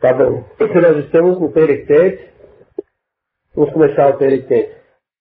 Tá bom. Nós estamos no Perek Tet. Vamos começar o Perek Tet.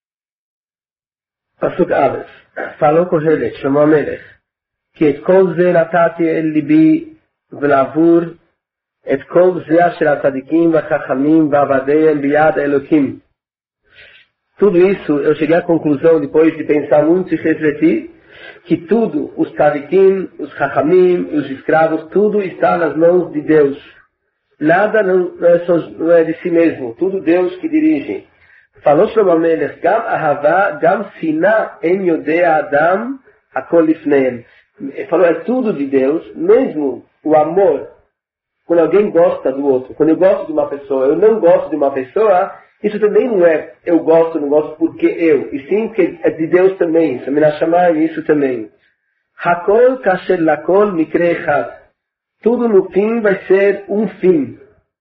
Pasuk Aleph. Falou com Kohelet, chamou a Melech. Que et kol ze natati el libi v'lavur et kol ze asher atadikim v'chachamim v'avadeim biyad Elokim. Tudo isso eu cheguei à conclusão, depois de pensar muito e refletir, que tudo, os tzadikim, os chachamim, os escravos, tudo está nas mãos de Deus. Nada não é de si mesmo, tudo Deus que dirige. Falou sobre o Melech, Gam Ahavá, Gam Sinah, Em Yodea Adam, Hakol Lifneim. Ele falou, é tudo de Deus, mesmo o amor. Quando alguém gosta do outro, quando eu gosto de uma pessoa, eu não gosto de uma pessoa, isso também não é eu gosto, não gosto porque eu, e sim que é de Deus também, isso também. Hakol Kasher Lakol Mikre Echad. Tudo no fim vai ser um fim.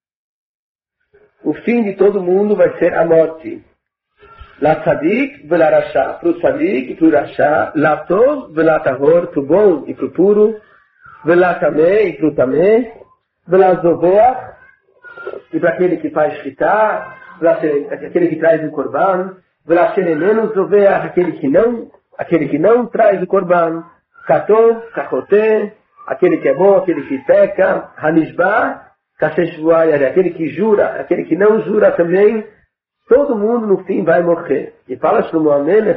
O fim de todo mundo vai ser a morte. La tzadik ve la rasha. Para o tzadik e para o rasha. La tov ve la tahor. Para o bom e para o puro. Ve la tamé e para o tamé. Ve la zoveach. E para aquele que faz shkita. Aquele que traz o korban. Ve la shenemenu zoveach. Aquele que não traz o korban. Katov, kachoté. Aquele que é bom, aquele que peca, Hanishba, Kasheshvuaya, aquele que jura, aquele que não jura também, todo mundo no fim vai morrer. E fala Shlomo HaMelech,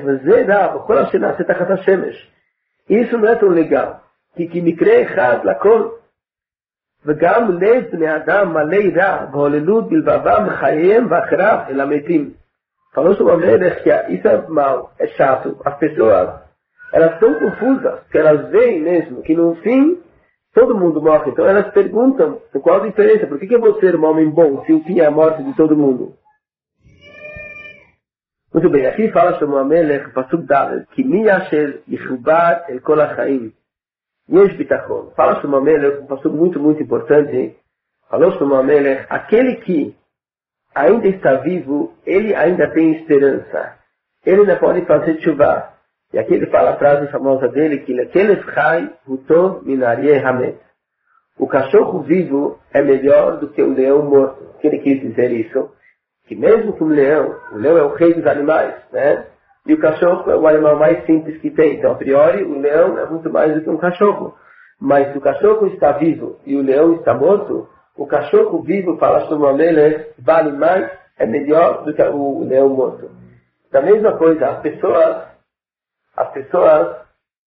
isso não é tão legal. Que mikre echad lakol, וגם לב בני אדם מלא רע, והוללות בלבבם חייהם ואחריו אל המתים. Falou Shlomo HaMelech que isso é mal, é chato. As pessoas elas estão confusas, que elas veem mesmo que no fim todo mundo morre. Então elas perguntam, qual a diferença? Por que eu vou ser um homem bom se o fim é a morte de todo mundo? Muito bem, aqui fala Shlomo HaMelech, Pasuk Dalet, que mi asher yichubat el kol hachaim, yesh bitachon. Fala Shlomo HaMelech, um pasuk muito, muito importante. Falou Shlomo HaMelech, aquele que ainda está vivo, ele ainda tem esperança. Ele ainda pode fazer tshuva. E aqui ele fala a frase famosa dele, que o cachorro vivo é melhor do que o leão morto. O que ele quis dizer isso? Que mesmo que o leão é o rei dos animais, né? E o cachorro é o animal mais simples que tem. Então, a priori, o leão é muito mais do que um cachorro. Mas se o cachorro está vivo e o leão está morto, o cachorro vivo, fala Shlomo HaMelech, vale mais, é melhor do que o leão morto. Da mesma coisa, as pessoas,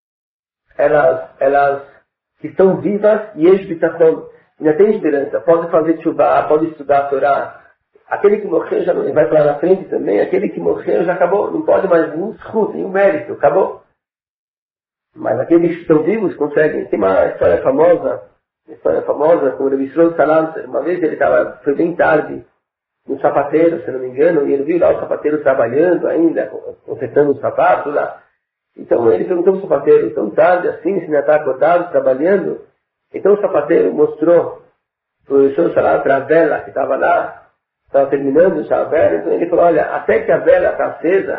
elas que estão vivas, yesh bitachon, ainda tem esperança, pode fazer tshuva, pode estudar a Torá. Aquele que morreu já não vai para lá na frente também, aquele que morreu já acabou, não pode mais nenhum mérito, acabou. Mas aqueles que estão vivos conseguem. Tem uma história famosa com o Rebbe Shlomo Salanter. Uma vez foi bem tarde, no sapateiro, se não me engano, e ele viu lá o sapateiro trabalhando ainda, consertando os sapatos lá. Então ele perguntou para o sapateiro, tão tarde assim, se ainda está acordado, trabalhando? Então o sapateiro mostrou para o Shlomo Salanter a vela que estava lá, estava terminando já a vela. Então ele falou, olha, até que a vela está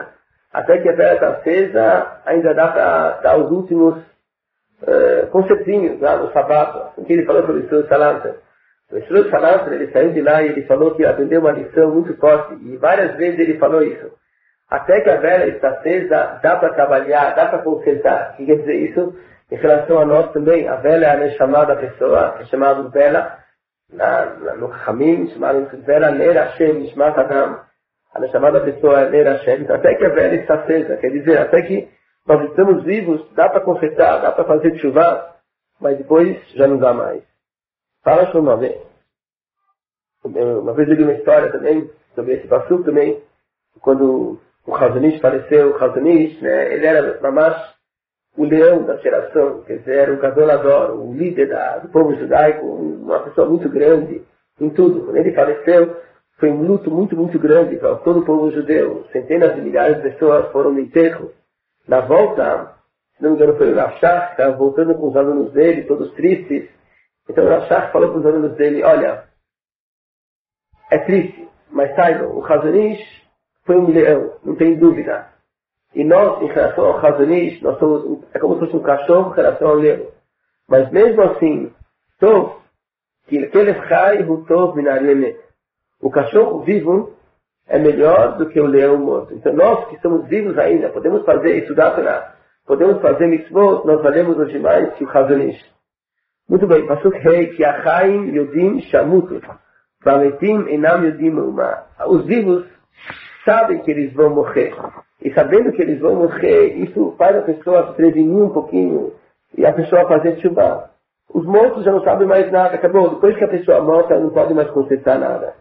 acesa, ainda dá para dar os últimos concertinhos lá no sapato. O que ele falou para o Shlomo Salanter? O Shlomo Salanter, ele saiu de lá e ele falou que aprendeu uma lição muito forte, e várias vezes ele falou isso. Até que a vela está acesa, dá para trabalhar, dá para consertar. O que quer dizer isso? Em relação a nós também, a vela é a chamada pessoa, é chamada vela, no Chamim, chamada vela Ner Hashem, Nishmat Adam. A chamada pessoa é Ner Hashem. Então, até que a vela está acesa, quer dizer, até que nós estamos vivos, dá para consertar, dá para fazer chuva, mas depois já não dá mais. Fala Shlomo HaMelech. Uma vez eu li uma história também, sobre esse passuco também, quando o Chazon Ish faleceu. O Chazon Ish, né, ele era mamash o leão da geração, quer dizer, era o gadolador, o líder do povo judaico, uma pessoa muito grande em tudo. Quando ele faleceu, foi um luto muito, muito grande para todo o povo judeu. Centenas de milhares de pessoas foram no enterro. Na volta, se não me engano, foi o Rashach, que estava voltando com os alunos dele, todos tristes. Então o Rashach falou para os alunos dele, olha, é triste, mas saibam, o Chazon Ish foi um leão, não tem dúvida. E nós, em relação ao Chazon Ish, nós somos, é como se fosse um cachorro em relação ao leão. Mas mesmo assim, O cachorro vivo é melhor do que o leão morto. Então nós que estamos vivos ainda, podemos estudar a Torá, podemos fazer mitzvot, nós valemos hoje mais que o Chazon Ish. Muito bem, Pasuk Rei, que Achaim Yodim Shamutu, Vametim Enam Yodim Uma. Os vivos sabem que eles vão morrer. E sabendo que eles vão morrer, isso faz a pessoa se prevenir um pouquinho e a pessoa fazer tshuva. Os mortos já não sabem mais nada, acabou. Depois que a pessoa morta, não pode mais confessar nada.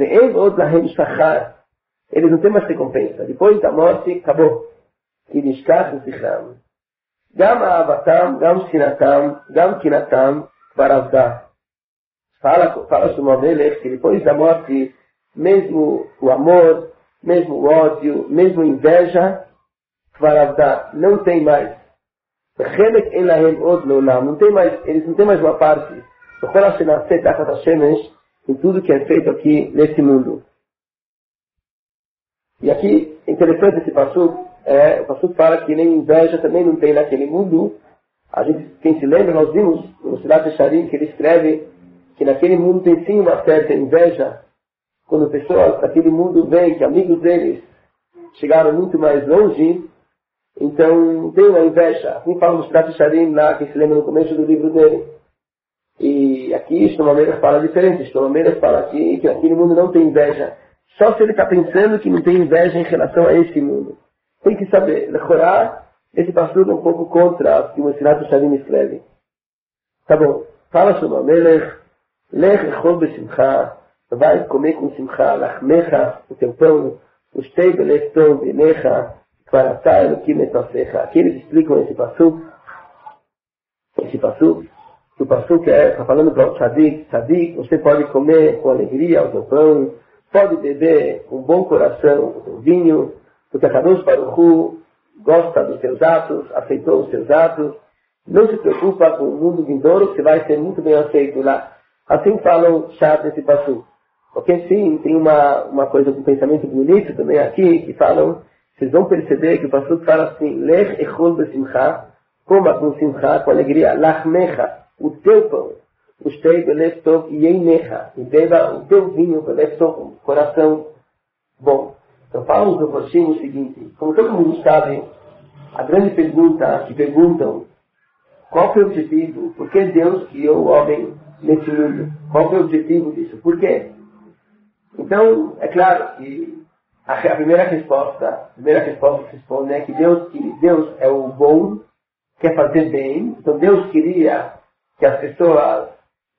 Eles não têm mais recompensa. Depois da morte, acabou. Gam Avatam, Gam Sinatam, Gam Kinatam, Varavda. Fala sobre o Melech que depois da morte, mesmo o amor, mesmo o ódio, mesmo a inveja, Varavda, não tem mais. Não tem mais, eles não têm mais uma parte. Em tudo que é feito aqui nesse mundo. E aqui, interessante esse passuco, o passuco fala que nem inveja também não tem naquele mundo. A gente, quem se lembra, nós vimos no Silat Sharim que ele escreve que naquele mundo tem sim uma certa inveja. Quando pessoas daquele mundo veem que amigos deles chegaram muito mais longe, então tem uma inveja. Assim fala no Silat Sharim lá, quem se lembra no começo do livro dele. E aqui Shlomo Melech fala diferente. Shlomo Melech fala aqui que aquele mundo não tem inveja. Só se ele está pensando que não tem inveja em relação a esse mundo. Tem que saber. Lechorar, esse pastor é um pouco contra o que o Silat Sharim escreve. Tá bom. Fala Shlomo Melech. Lech echol besimcha. Vai comer com simcha. Lachmecha, o teu pão. Os tei belech tov benecha. Kvaratá elokim etosecha. Aqui eles explicam esse pastor. O pastor está falando para o tzadik, você pode comer com alegria o seu pão, pode beber com bom coração o seu vinho, porque a Kadosh Baruch Hu gosta dos seus atos, aceitou os seus atos, não se preocupa com o mundo vindouro, que vai ser muito bem aceito lá. Assim falam chá desse pastor. Porque sim, tem uma coisa com pensamento bonito também aqui, que falam, vocês vão perceber que o pastor fala assim, Lech echol besimcha, coma com simcha, com alegria, lachmecha, o teu pão, o shtei belef tov yeinecha, e beba o teu vinho belef tov, coração bom. Então fala os Meforshim o seguinte, como todo mundo sabe, a grande pergunta que perguntam, qual foi o objetivo? Por que Deus criou o homem nesse mundo? Qual foi o objetivo disso? Por quê? Então, é claro que a primeira resposta que se responde é que Deus é o bom, quer fazer bem, então Deus queria que as pessoas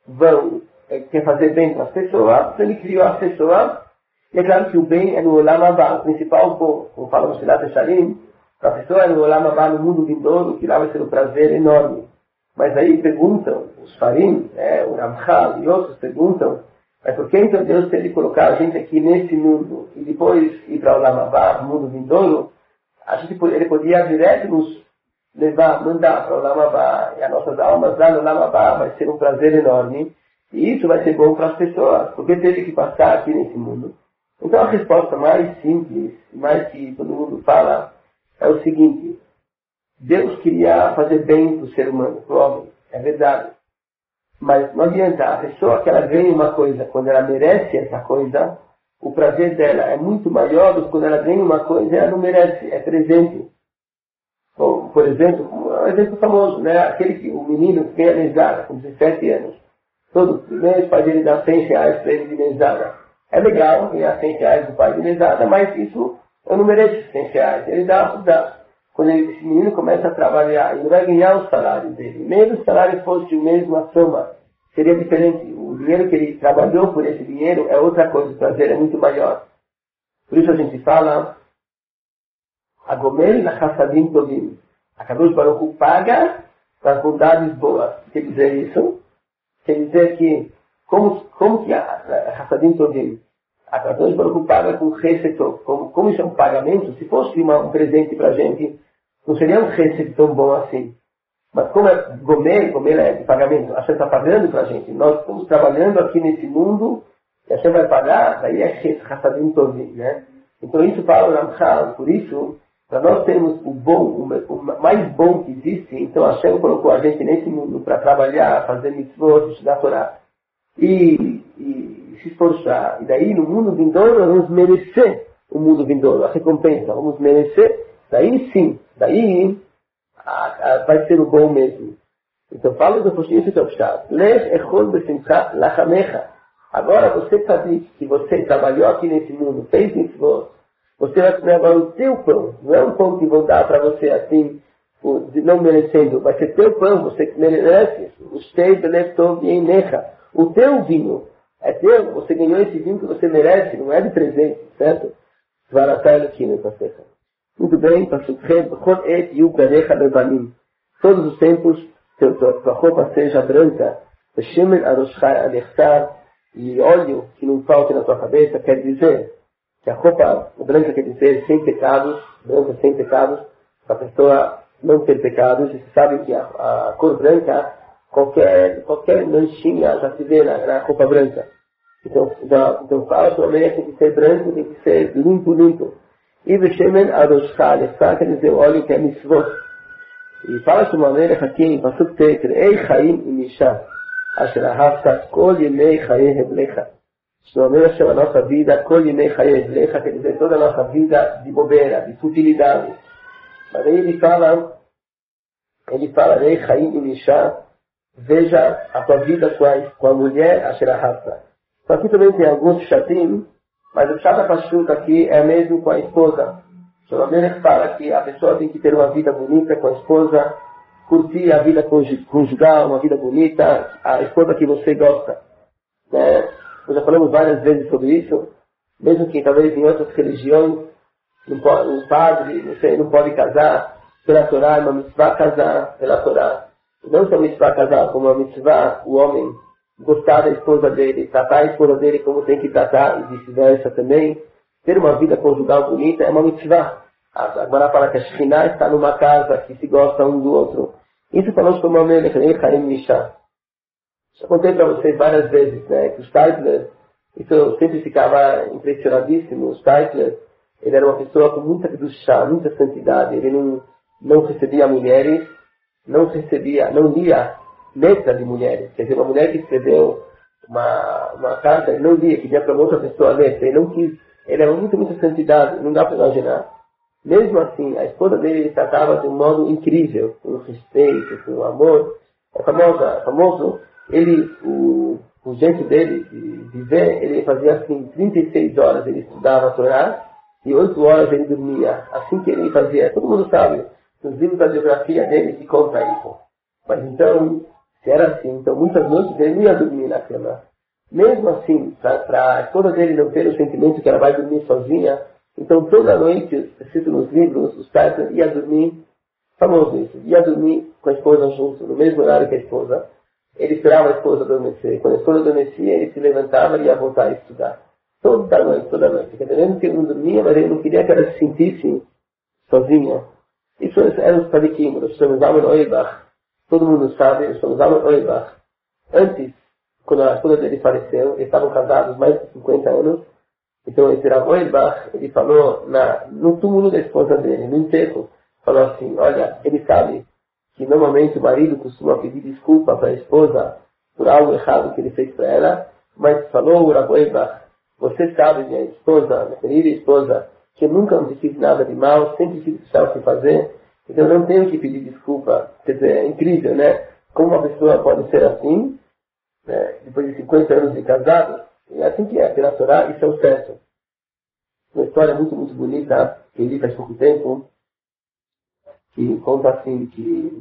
quer fazer bem para as pessoas, ele criou as pessoas, e é claro que o bem é no Olam Haba, o principal bom, como fala no Silat Sharim, para a pessoa é no Olam Haba, no mundo vindouro, que lá vai ser um prazer enorme. Mas aí perguntam, os Farim, o Ramchal e outros perguntam, mas por que então Deus teve que colocar a gente aqui nesse mundo, e depois ir para o Olam Haba, no mundo vindouro? Ele podia direto nos mandar para o Olam Haba, e as nossas almas lá no Olam Haba vai ser um prazer enorme, e isso vai ser bom para as pessoas, porque teve que passar aqui nesse mundo. Então a resposta mais simples, mais que todo mundo fala, é o seguinte, Deus queria fazer bem para o ser humano, para o homem, é verdade. Mas não adianta, a pessoa que ela ganha uma coisa, quando ela merece essa coisa, o prazer dela é muito maior do que quando ela ganha uma coisa e ela não merece, é presente. Ou, por exemplo, um exemplo famoso, né? O menino que ganha mesada com 17 anos. Todo mês o pai dele dá 100 reais para ele de mesada. É legal ganhar 100 reais do pai de mesada, mas isso eu não mereço 100 reais. Ele dá. Quando esse menino começa a trabalhar, ele vai ganhar o salário dele. Mesmo se o salário fosse o mesmo a soma, seria diferente. O dinheiro que ele trabalhou por esse dinheiro é outra coisa, o prazer é muito maior. Por isso a gente fala, Agomel na Chassadim Tovim. A Kadosh Baruch Hu paga para as bondades boas. Quer dizer isso? Quer dizer que, como que a Chassadim Tovim? A Kadosh Baruch Hu paga com receptor. Como isso é um pagamento, se fosse um presente para a gente, não seria um receito tão bom assim. Mas como é Gomel é de pagamento, a gente está pagando para a gente. Nós estamos trabalhando aqui nesse mundo, e a gente vai pagar, daí é Chassadim Tovim, né? Então isso fala o Ramchal, por isso, para nós termos o mais bom que existe, então a Hashem colocou a gente nesse mundo para trabalhar, fazer mitzvot, estudar Torá. e se esforçar. E daí, no mundo vindouro, nós vamos merecer o mundo vindouro, a recompensa. Vamos merecer. Daí sim, daí vai ser o bom mesmo. Então, fala do postinho de Topstad. Lech echol besimcha lachamecha. Agora, você sabe que você trabalhou aqui nesse mundo, fez mitzvot, você vai comer agora o teu pão. Não é um pão que vão dar para você assim, não merecendo. Vai ser teu pão, você que merece. O teu vinho é teu, você ganhou esse vinho que você merece, não é de presente, certo? Muito bem, todos os tempos, tua roupa seja branca, e óleo que não falte na tua cabeça, quer dizer que a roupa branca quer dizer sem pecados, branca sem pecados, para a pessoa não ter pecados. E você sabe que a cor branca, qualquer manchinha já se vê na roupa branca. Então fala que a mulher tem que ser branco, tem que ser limpo. E Veshemen Adoshcha, quer dizer o óleo que é mitzvot. E fala que uma mulher aqui, Pasuk Teker, Ei Chaim Imisha, Asher Ahavta Kol Yemei Chaye Heblecha. Uma mulher chama a nossa vida, Kol Yemei Chaye Heblecha, quer dizer toda a nossa vida de bobeira, de futilidade. Mas aí ele fala, Ei Chaim Imisha, veja a tua vida com a mulher, Asher Ahavta. Então aqui também tem alguns chatim, mas o chata pachuca aqui é mesmo com a esposa. Então, a mulher fala que a pessoa tem que ter uma vida bonita com a esposa, curtir a vida conjugal, uma vida bonita, a esposa que você gosta. Né? Nós já falamos várias vezes sobre isso, mesmo que talvez em outras religiões, um padre, não pode casar, pela Torá é uma mitzvah casar pela Torá. Não só mitzvah casar, como uma mitzvah, o homem gostar da esposa dele, tratar a esposa dele como tem que tratar, e vice-versa também. Ter uma vida conjugal bonita é uma mitzvah. Agora fala que a Shekhinah está numa casa que se gosta um do outro. Isso falamos como uma mulher, que nem Chaim Misha. Já contei para vocês várias vezes, né, que o Steitler, isso eu sempre ficava impressionadíssimo. O Steitler, ele era uma pessoa com muita kedushá, muita santidade. Ele não recebia mulheres, não lia letra de mulheres. Quer dizer, uma mulher que escreveu uma carta, ele não lia, queria para outra pessoa ler. Ele não quis. Ele era muita santidade, não dá para imaginar. Mesmo assim, a esposa dele ele tratava de um modo incrível, com respeito, com amor. É famoso, o jeito dele de viver, ele fazia assim, 36 horas ele estudava a Torá e 8 horas ele dormia. Assim que ele fazia, todo mundo sabe, nos livros da biografia dele que conta isso. Mas então, se era assim, então muitas noites ele não ia dormir na cama. Mesmo assim, para a esposa dele não ter o sentimento que ela vai dormir sozinha, então toda noite, escrito nos livros, os pais ia dormir, famoso isso, ia dormir com a esposa junto, no mesmo horário que a esposa. Ele esperava a esposa adormecer. Quando a esposa adormecia, ele se levantava e ia voltar a estudar. Toda noite. Quer dizer, mesmo que ele não dormia, mas ele não queria que ela se sentisse sozinha. Isso eram os tzadikim, nós chamamos Amon Oibach. Todo mundo sabe, nós chamamos Amon Oibach. Antes, quando a esposa dele faleceu, eles estavam casados mais de 50 anos. Então esse Rav Oibach, ele falou no túmulo da esposa dele, no enterro, falou assim, olha, ele sabe que normalmente o marido costuma pedir desculpa para a esposa por algo errado que ele fez para ela, mas falou o Rav Oibach, você sabe, minha esposa, minha querida esposa, que eu nunca me fiz nada de mal, sempre fiz o que precisava se fazer, então eu não tenho que pedir desculpa. Quer dizer, é incrível, né? Como uma pessoa pode ser assim, né? Depois de 50 anos de casado. É assim que é, pela Torá, isso é o certo. Uma história muito bonita, que eu li faz pouco tempo, que conta assim que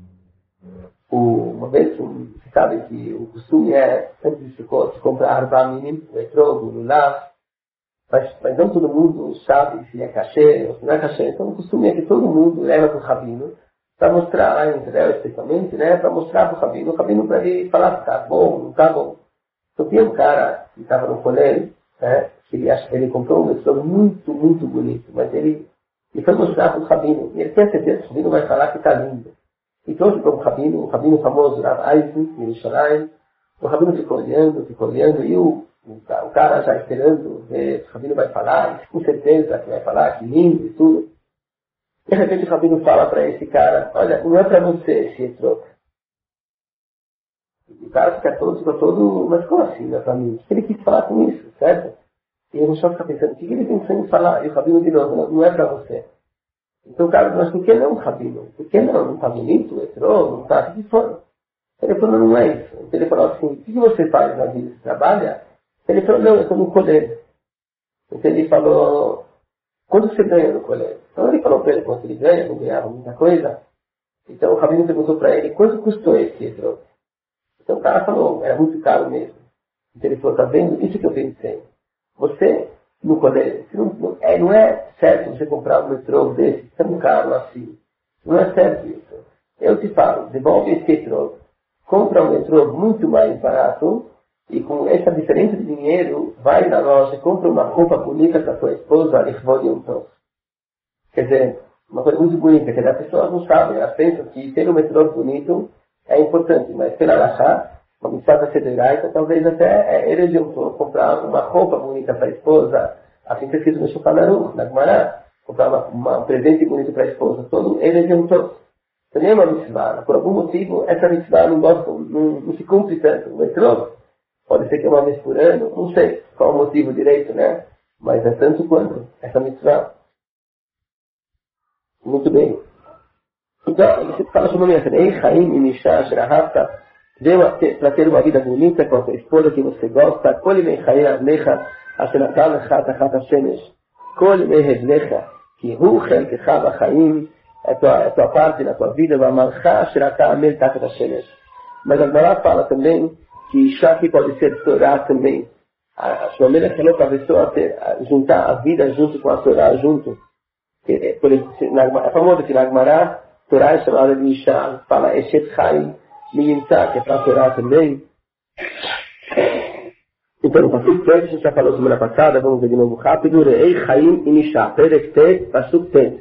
uma vez, você sabe que o costume é sempre de se comprar arba minim, o etrog, o lulav, mas não todo mundo sabe se é cachê ou se não é cachê. Então o costume é que todo mundo leva para o rabino, para mostrar lá em Israel especialmente, né, para mostrar para o rabino para ele falar se está bom, não está bom. Então tinha um cara que estava no colégio, né, que ele comprou um etrog muito bonito, mas ele foi mostrar para o rabino, e ele tem certeza que o rabino vai falar que está lindo. E trouxe para um rabino famoso, Rav Eisen, em Yerushalayim. O rabino ficou olhando, e o cara já esperando ver se o rabino vai falar, com certeza que vai falar, que lindo e tudo. De repente o rabino fala para esse cara, olha, não é para você esse etrog. O cara ficou todo, mas como assim, né, para mim? O que ele quis falar com isso, certo? E o Roshon fica pensando, o que ele pensou em falar? E o Rabino de novo, não é para você. Então o cara, mas por que não, Rabino? Por que não? Não está bonito? Entrou? Não está? O que for? Ele falou, não é isso. Então ele falou assim, o que você faz na vida? Você trabalha? Ele falou, não, eu estou no colégio. Então ele falou, quanto você ganha no colégio? Então ele falou para ele quanto ele ganha, não ganhava muita coisa. Então o Rabino perguntou para ele, quanto custou esse etrog? Então o cara falou, era muito caro mesmo. Então ele falou, tá vendo? Isso que eu pensei. Você, no colégio, não é certo você comprar um etrog desse, tão caro assim. Não é certo isso. Eu te falo, devolve esse etrog. Compra um etrog muito mais barato e com essa diferença de dinheiro, vai na loja, compra uma roupa bonita para sua esposa, quer dizer, uma coisa muito bonita, quer dizer, as pessoas não sabem, elas pensam que ter um etrog bonito é importante, mas pela Lachá, uma missão federal, talvez até ele adiantou comprar uma roupa bonita para a esposa, assim que é escrito no Shulchan Aruch, na Gemara, comprar um presente bonito para a esposa, todo ele adiantou. Então nem é uma mitzvah, por algum motivo essa mitzvah não se cumpre tanto. O etrog pode ser que é uma vez por ano, não sei qual o motivo direito, né? Mas é tanto quanto essa mitzvah. Muito bem. Então, ele fala sobre a minha Ei Chaim e Misha Sherahavta, para ter uma vida bonita com a sua esposa que você gosta, Kol Yemei Chaim Avnecha, Ashenatan Lecha Tachat HaShemesh, Kol Yemei Hevnecha, que Hu Chelkecha B'Chaim, é tua parte na tua vida, V'amalcha Sherata Amel Tachat HaShemesh. Mas a Gemara fala também que Isha aqui pode ser Torá também. A Shlomelech falou para a pessoa juntar a vida junto com a Torá, junto. É famoso que na Gemara, Torá é chamada de Isha, fala Eshet Chaim Miyimtza, que é para a Torá também. Então, no Pasuk Tet, a gente já falou semana passada, vamos ver de novo rápido. Re'ei Chaim e Misha, Perek Tet, Pasuk Tet.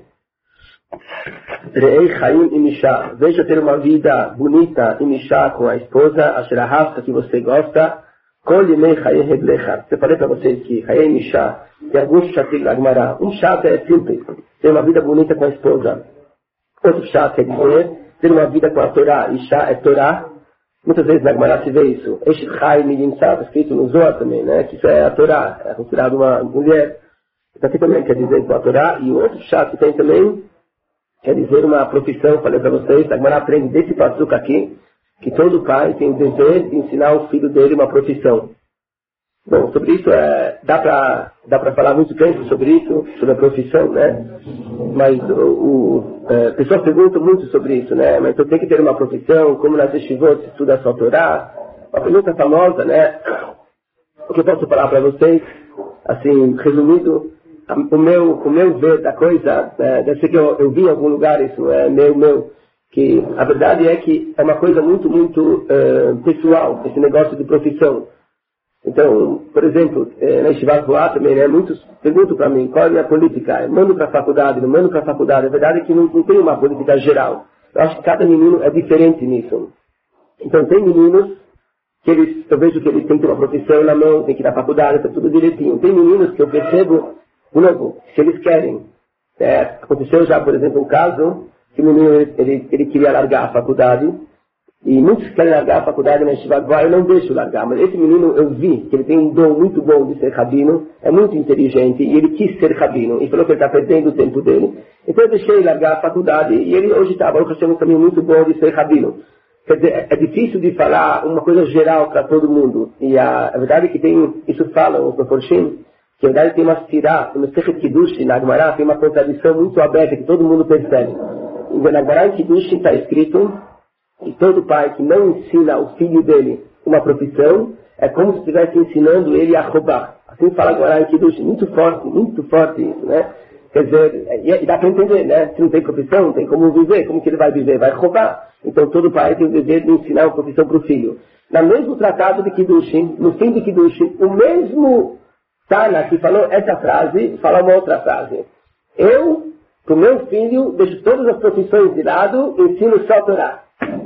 Re'ei Chaim e Misha, veja ter uma vida bonita e Misha com a esposa, a Sherahavta que você gosta, Kol Yemei Chaim Heblecha. Eu falei para vocês que Chaim e Misha, tem alguns chatim na Gemara. Um chato é simples, ter uma vida bonita com a esposa. Outro chato é dizer, ter uma vida com a Torá. Isha é Torá. Muitas vezes na Gemara se vê isso. Eshet Chaim Miyimtza, escrito no Zohar também, né? Que isso é a Torá, é considerado uma mulher. Então aqui também quer dizer com a Torá. E o outro chato que tem também, quer dizer uma profissão, falei para vocês, a Gemara aprende desse passuca aqui, que todo pai tem o dever de ensinar o filho dele uma profissão. Bom, sobre isso dá para falar muito tempo sobre isso, sobre a profissão, né? Mas pessoas perguntam muito sobre isso, né? Mas eu tenho que ter uma profissão, como nas yeshivot se estuda só Torá. Uma pergunta famosa, né? O que eu posso falar para vocês, assim, resumido, o meu ver da coisa, deve ser que eu vi em algum lugar, isso é meu, que a verdade é que é uma coisa muito, muito pessoal, esse negócio de profissão. Então, por exemplo, na Yeshiva Gvoá também, né, muitos perguntam para mim qual é a minha política. Eu mando para a faculdade, não mando para a faculdade. A verdade é que não tem uma política geral. Eu acho que cada menino é diferente nisso. Então, tem meninos que eu vejo que eles têm que ter uma profissão na mão, têm que ir na faculdade, está tudo direitinho. Tem meninos que eu percebo, se eles querem. Aconteceu já, por exemplo, um caso que o menino ele queria largar a faculdade. E muitos querem largar a faculdade na Yeshiva Gvoá, eu não deixo largar. Mas esse menino, eu vi que ele tem um dom muito bom de ser rabino, é muito inteligente, e ele quis ser rabino. E falou que ele está perdendo o tempo dele. Então eu deixei ele largar a faculdade, e ele hoje está um caminho muito bom de ser rabino. Quer dizer, é difícil de falar uma coisa geral para todo mundo. E a verdade é que isso falam os Meforshim, que a verdade tem uma sirá, no Sechet Kiddush, na Gemara, tem uma contradição muito aberta, que todo mundo percebe. Na Gemara em Kiddush está escrito que todo pai que não ensina o filho dele uma profissão é como se estivesse ensinando ele a roubar. Assim fala agora em Kiddush, muito forte isso, né? Quer dizer, e dá para entender, né? Se não tem profissão, não tem como viver, como que ele vai viver? Vai roubar. Então todo pai tem o dever de ensinar uma profissão para o filho. No mesmo tratado de Kiddush, no fim de Kiddush, o mesmo Tana que falou essa frase, fala uma outra frase. Eu, para o meu filho, deixo todas as profissões de lado, ensino só a Torá.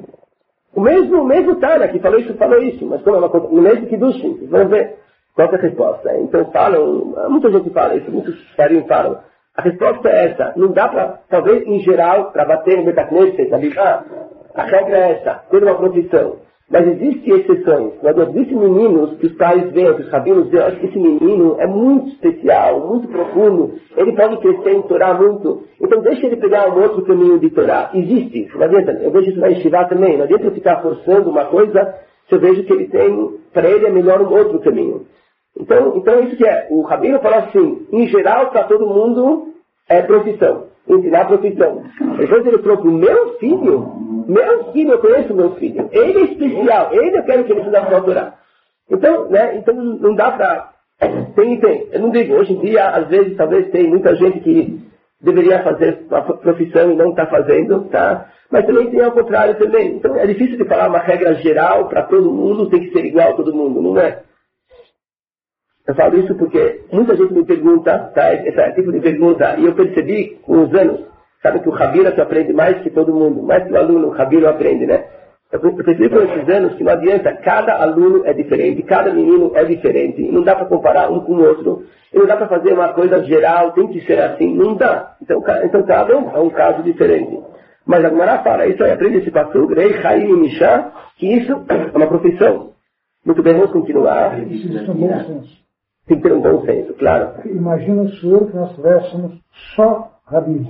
O mesmo Tana que falou isso, mas como é uma coisa, no mesmo Kiddush, vamos ver qual é a resposta. Então muita gente fala isso, muitos farim falam. A resposta é essa, não dá para, talvez em geral, para bater no Betacneset, a regra é essa, ter uma profissão. Mas existem exceções. Existem meninos que os pais veem, que os rabinos veem, acho que esse menino é muito especial, muito profundo, ele pode crescer em Torá muito, então deixa ele pegar um outro caminho de Torá. Existe isso, não adianta, eu vejo isso na Yeshiva também, não adianta eu ficar forçando uma coisa se eu vejo que ele tem, para ele é melhor um outro caminho. Então isso que é, o rabino falou assim, em geral para todo mundo é profissão, ensinar profissão. Depois ele falou para o meu filho, eu conheço meu filho, ele é especial, ele eu quero que ele estude a Torá. Então não dá para... Tem. Eu não digo, hoje em dia, às vezes, talvez tem muita gente que deveria fazer uma profissão e não está fazendo, tá? Mas também tem ao contrário também. Então é difícil de falar uma regra geral para todo mundo, tem que ser igual a todo mundo, não é? Eu falo isso porque muita gente me pergunta, tá? Esse tipo de pergunta, e eu percebi com os anos, sabe que o rabino que aprende mais que todo mundo, mais que o aluno, o rabino aprende, né? Eu percebi com esses anos que não adianta, cada aluno é diferente, cada menino é diferente, não dá para comparar um com o outro, e não dá para fazer uma coisa geral, tem que ser assim, não dá. Então cada um é um caso diferente. Mas a Gemara fala, isso aí, aprende esse passugo, Rei, Chaim e Mishá, que isso é uma profissão. Muito bem, vamos continuar. Tem que ter um bom senso, claro. Imagina o senhor que nós tivéssemos só rabinos.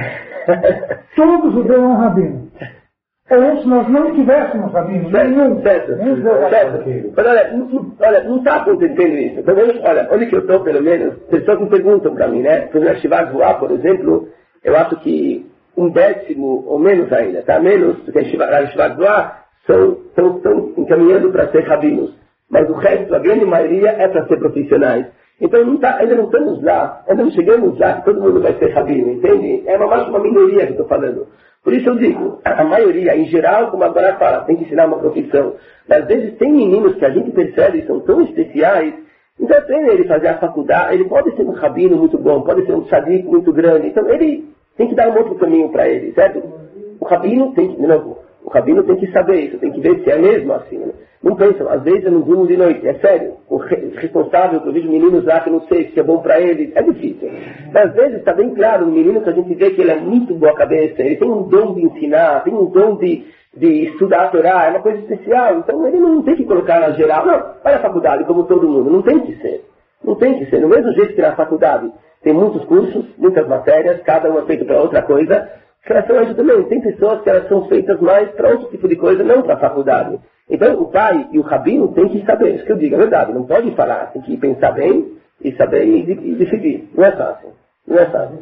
Todo judeu é um rabino. Ou se nós não tivéssemos rabino. Certo. Mas olha, não está acontecendo isso. Pelo menos, olha que eu estou, pelo menos, pessoas me perguntam para mim, né? Por exemplo, por exemplo, eu acho que 1/10 ou menos ainda, tá? Menos do que a Yeshiva estão encaminhando para ser rabinos. Mas o resto, a grande maioria, é para ser profissionais. Então ainda não estamos lá, ainda não chegamos lá que todo mundo vai ser rabino, entende? É mais uma minoria que estou falando. Por isso eu digo, a maioria, em geral, como agora fala, tem que ensinar uma profissão. Mas às vezes tem meninos que a gente percebe são tão especiais, então treina ele fazer a faculdade, ele pode ser um rabino muito bom, pode ser um tzadik muito grande, então ele tem que dar um outro caminho para ele, certo? O rabino tem que saber isso, tem que ver se é mesmo assim. Né? Não pensam, às vezes eu não durmo de noite, é sério. O responsável, que eu vejo meninos lá que eu não sei se é bom para eles, é difícil. Mas às vezes está bem claro, um menino que a gente vê que ele é muito boa cabeça, ele tem um dom de ensinar, tem um dom de estudar a Torá, é uma coisa especial. Então ele não tem que colocar na geral, não, vai à faculdade como todo mundo, não tem que ser. Não tem que ser, do mesmo jeito que na faculdade tem muitos cursos, muitas matérias, cada uma é feita para outra coisa, relação a isso também, tem pessoas que elas são feitas mais para outro tipo de coisa, não para a faculdade. Então o pai e o rabino têm que saber, isso que eu digo, é verdade, não pode falar, tem que pensar bem e saber e decidir. Não é fácil. Não é fácil.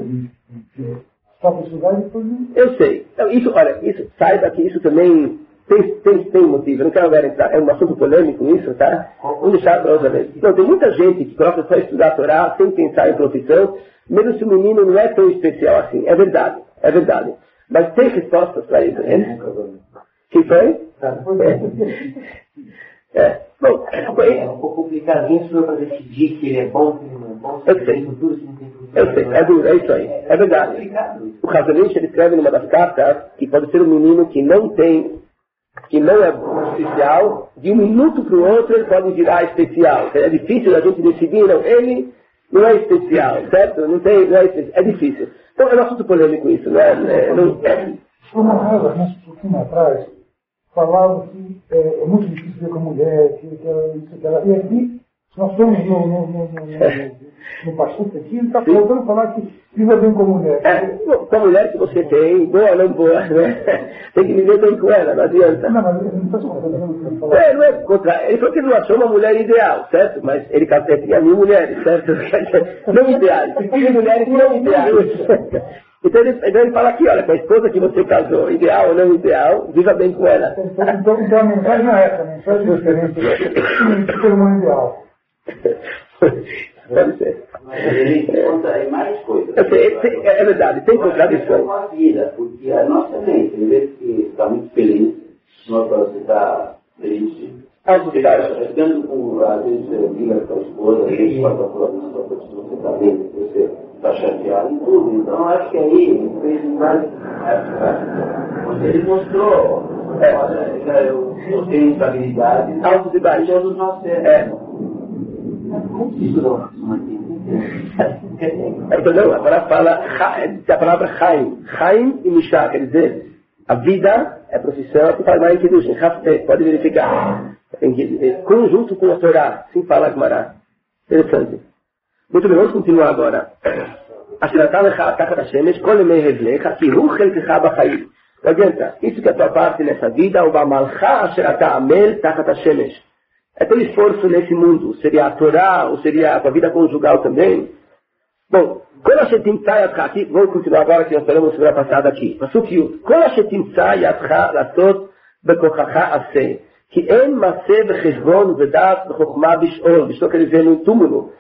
Eu sei. Então, isso, saiba que isso também tem motivo. Eu não quero agora entrar, é um assunto polêmico isso, tá? Vamos deixar para outra vez. Não, tem muita gente que coloca só estudar a Torá sem pensar em profissão, mesmo se o menino não é tão especial assim. É verdade. Mas tem respostas para isso, né? Que foi? Bom, é um pouco complicadinho para decidir que ele é bom, que ele não é bom. Eu sei. É duro, é isso aí. É verdade. O Hazanish, ele escreve numa das cartas que pode ser um menino que não é especial, de um minuto para o outro ele pode virar especial. É difícil a gente decidir, não, ele não é especial, certo? Não é especial. É difícil. Então é um assunto polêmico isso, né? Uma raiva, um pouquinho atrás, falava que é muito difícil ver com a mulher, que ela. E aqui, nós estamos no pastor aqui, ele está faltando falar que viva bem com a mulher. Com a mulher que você tem, boa ou não boa, né? Tem que viver bem com ela, não adianta. Não, mas ele não está falando. Não é contra. Ele falou que ele não achou uma mulher ideal, certo? Mas ele tinha 1000 mulheres, certo? Não ideais. 1000 mulheres não ideais. Então ele fala aqui, olha, com a esposa que você casou, ideal ou não ideal, viva bem com ela. Então a mensagem não é essa, a mensagem é diferente. Ser humano ideal. Pode ser. Mas ele encontra mais coisas. Eu sei, é verdade, tem contradição. A vida, porque nós também, tem vezes que está muito feliz, nós você está triste. Ficando com, às vezes, briga com a esposa, às vezes passa por uma coisa que você está vendo, que você está chateado em tudo. Então, acho que aí ele fez mais. Ele mostrou, olha, eu tenho instabilidade, altos e baixos. Todos nós temos. Como se isso não Então, agora fala a palavra Chaim. Chaim e Mishá, quer dizer, A vida é profissão que faz mais que Deus. Pode verificar. Conjunto com a Torá. Assim fala a Gemara. Interessante. Muito bem, vamos continuar agora. Não adianta. Isso que é a tua parte nessa vida, é teu esforço nesse mundo. Seria a Torá, ou seria a tua vida conjugal também. Bom, aqui, vamos continuar agora que nós falamos semana passada aqui. Que em Maseh Becheshbon Vedat Bechokmah Bishol. Estou querendo dizer no túmulo.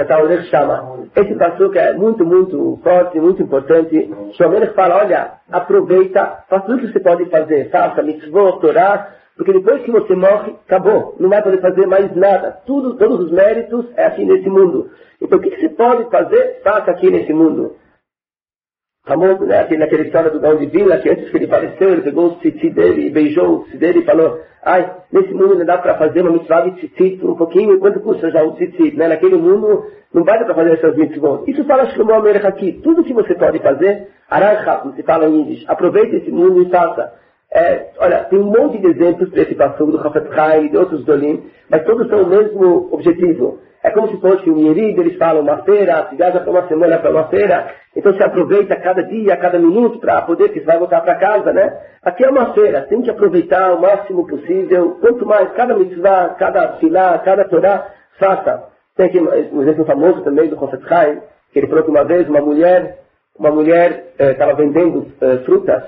Esse passuco é muito, muito forte, muito importante. Shlomo fala, olha, aproveita, faça tudo o que você pode fazer. Faça mitzvot, Torá, porque depois que você morre, acabou. Não vai poder fazer mais nada. Todos os méritos é aqui nesse mundo. Então o que você pode fazer, faça aqui nesse mundo. Famoso, né? Naquela história do Gaon de Vila, que antes que ele faleceu, ele pegou o tzitzit dele, beijou o tzitzit dele e falou, nesse mundo não dá para fazer uma mitzvah de tzitzit um pouquinho, quanto custa já um tzitzit, né? Naquele mundo não vai dar para fazer essas mitzvot. Isso fala Shlomo Amelech aqui. Tudo que você pode fazer, como se fala em Yiddish, aproveite esse mundo e faça. Olha, tem um monte de exemplos para esse passuco do Chafetz Chaim e de outros dolim, mas todos têm o mesmo objetivo. É como se fosse um Yerid, eles falam uma feira, se viaja para uma semana para uma feira, então se aproveita cada dia, cada minuto para poder que você vai voltar para casa, né? Aqui é uma feira, tem que aproveitar o máximo possível, quanto mais, cada mitzvah, cada filá, cada torá, faça. Tem aqui um exemplo famoso também do Chafetz Chaim, que ele falou que uma vez uma mulher estava vendendo frutas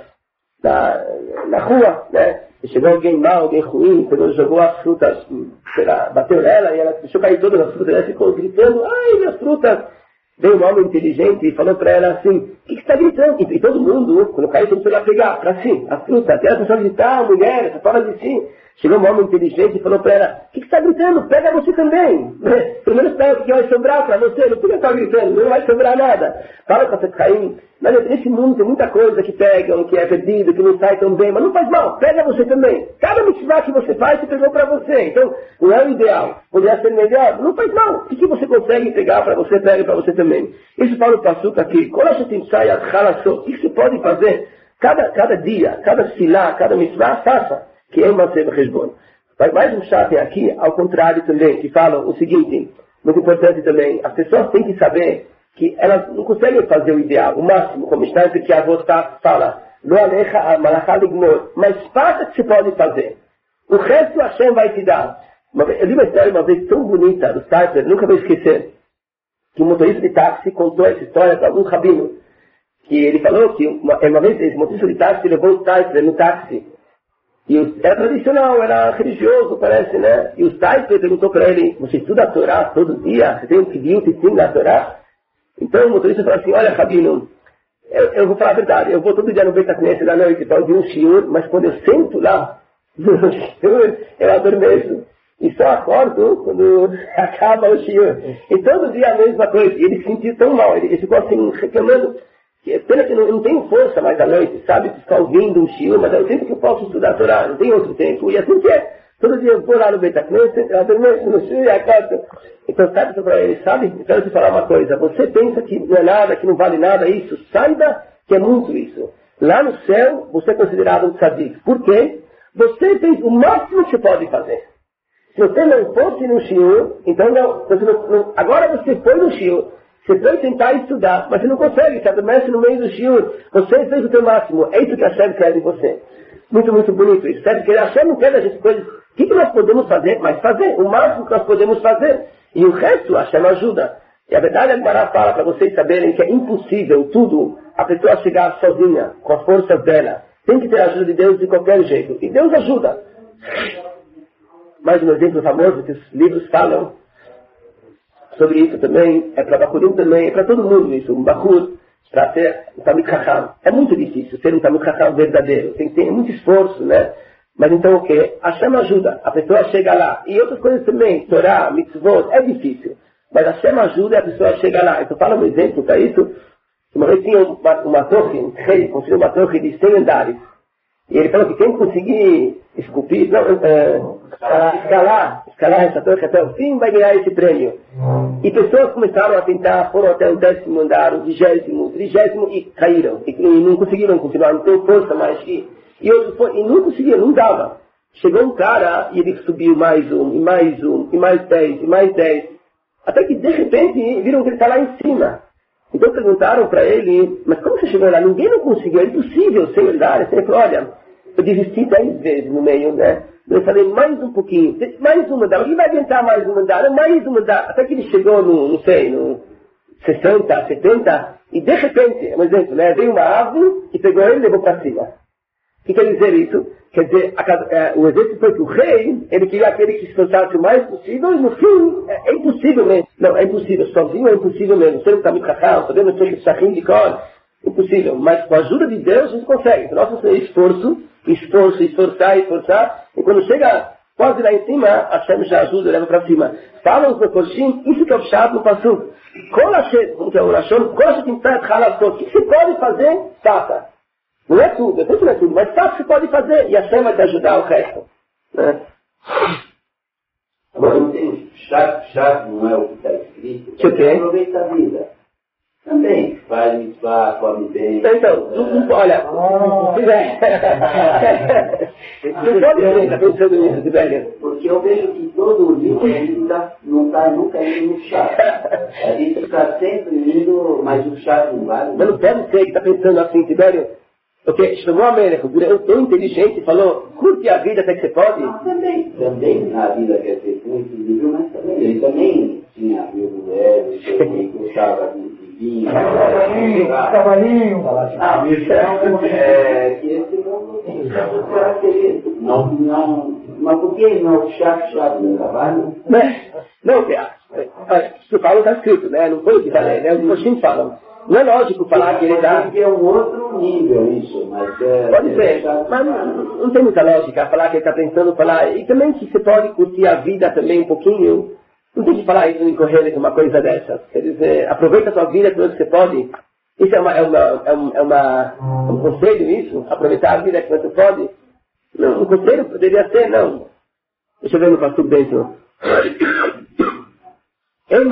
na rua, né? E chegou alguém mal, alguém ruim, jogou as frutas, bateu nela e ela deixou cair todas as frutas, ela ficou gritando, minhas frutas! Veio um homem inteligente e falou para ela assim, o que você está gritando? E todo mundo, quando caiu, todo mundo ia pegar para si, as frutas. E ela começou a gritar, mulher, essa fala de si. Chegou um homem inteligente e falou para ela, o que você está gritando? Pega você também. Primeiro pega o que vai sobrar para você, não fica só gritando, não vai sobrar nada. Fala para você cair. Mas nesse mundo tem muita coisa que pegam, que é perdido, que não sai tão bem, mas não faz mal, pega você também. Cada mitzvah que você faz, você pegou para você. Então, não é o ideal. Poderia ser melhor, não faz mal. O que você consegue pegar para você, pega para você também. Isso fala o passuco aqui. O que você pode fazer? Cada dia, cada filá, cada mitzvah, faça. Que é uma Maseh Becheshbon. Mas mais um chato aqui, ao contrário também, que falam o seguinte, muito importante também, as pessoas têm que saber que elas não conseguem fazer o ideal, o máximo, como está em Pirkei Avot fala, Lo alecha malachá ligmor, mas faça o que você pode fazer. O resto Hashem vai te dar. Eu li uma história uma vez tão bonita do Steipler, nunca vou esquecer, que um motorista de táxi contou essa história para um rabino, que ele falou que uma vez esse motorista de táxi levou o Steipler no táxi. E era tradicional, era religioso, parece, né? E o Steipler perguntou para ele, você estuda a Torá todo dia? Você tem um pedido de ensino da Torá? Então o motorista falou assim, olha, rabino, eu vou falar a verdade, eu vou todo dia no Beit HaKnesset da noite, então eu vi um shiur, mas quando eu sento lá, eu adormeço. E só acordo quando acaba o shiur. E todo dia a mesma coisa. E ele se sentiu tão mal, ele ficou assim, reclamando. Pena que eu não tenho força mais à noite, sabe? Ficar ouvindo um shiur, mas é o tempo que eu posso estudar a Torá, não tem outro tempo. E assim que é. Todo dia eu vou lá no Beit HaKnesset, eu adormeço no shiur e acordo. Então sabe para ele, sabe? Eu quero te falar uma coisa. Você pensa que não é nada, que não vale nada isso. Saiba que é muito isso. Lá no céu, você é considerado um tzadik. Por quê? Você fez o máximo que você pode fazer. Se você não fosse no shiur, então agora você foi no shiur. Você foi tentar estudar, mas você não consegue, você adormece no meio do shiur. Você fez o seu máximo. É isso que a Hashem quer de você. Muito, muito bonito isso. Sabe que a Hashem não quer das coisas. O que nós podemos fazer? Mas fazer. O máximo que nós podemos fazer. E o resto, a Hashem ajuda. E a verdade, a Gemara fala para vocês saberem que é impossível tudo, a pessoa chegar sozinha, com as forças dela. Tem que ter a ajuda de Deus de qualquer jeito. E Deus ajuda. Mais um exemplo famoso que os livros falam sobre isso também, é para Bakurim também, é para todo mundo isso. Um Bakur, para ser um Talmid Chacham. É muito difícil ser um Talmid Chacham verdadeiro. Tem que ter muito esforço, né? Mas então o que? Hashem ajuda. A pessoa chega lá. E outras coisas também, Torá, Mitzvot, é difícil. Mas Hashem ajuda e a pessoa chega lá. Então fala um exemplo para isso. Uma vez tinha uma torre, um rei construiu uma torre de 100 andares. E ele falou que quem conseguir esculpir, escalar essa torre até o fim, vai ganhar esse prêmio. E pessoas começaram a tentar, foram até o 10º andar, o 20º, 30º e caíram. E não conseguiram continuar, não tem força mais. E e não conseguia, não dava. Chegou um cara e ele subiu mais um, e mais 10, e mais 10. Até que de repente viram que ele está lá em cima. Então perguntaram para ele, mas como você chegou lá? Ninguém não conseguiu, é impossível sem andar. Ele falou, olha, eu desisti 10 vezes no meio, né? Eu falei, mais um pouquinho, mais um andar, ele vai aguentar mais um andar, mais um andar. Até que ele chegou no 60, 70, e de repente, um exemplo, né? Veio uma ave e pegou ele e levou para cima. O que quer dizer isso? Quer dizer, o exemplo foi que o rei, ele queria aquele que se esforçasse o mais possível, e no fim, é impossível mesmo. Não, é impossível, sozinho é impossível mesmo. Você não está muito cacau, sabendo que está rindo de cor, impossível. Mas com a ajuda de Deus, a gente consegue. Então, nosso esforçar, e quando chega quase lá em cima, a Hashem já ajuda, leva para cima. Falam os Meforshim, isso que é o chato no Passuco. O que é o Lashon? O que você pode fazer, faça. Não é tudo, eu sei que não é tudo, mas sabe o que você pode fazer e a Hashem vai te ajudar o resto. Né? Agora não tem chato, não é o que está escrito. Que o quê? Aproveita a vida. Também faz mitzvah, come bem. Então, olha, não pode ser, está pensando nisso, Tibério. Porque eu vejo que todo dia a gente não está nunca indo no chato. A gente está sempre indo, mas o chato não vale. Mas não pode ser que está pensando assim, Tibério. Porque Shlomo Amelech, tão inteligente, falou, curte a vida até que você pode. Também a vida quer ser muito livre, mas também ele também tinha viu mulheres, também gostava de vinho, cavalinho. Que esse mundo será querido. Não, mas por que não chato no trabalho? Não, isso Paulo está escrito, né? Não foi o que falei, né? Os Meforshim falam. Não é lógico falar que ele dá... É um outro nível isso, mas... Pode ser, mas não tem muita lógica falar que ele está pensando falar... E também que você pode curtir a vida também um pouquinho. Não tem que falar isso em correr com uma coisa dessas. Quer dizer, aproveita a tua vida quando você pode. Isso é um conselho, isso? Aproveitar a vida quando você pode? Não, um conselho poderia ser, não. Deixa eu ver no pastor dentro. Ele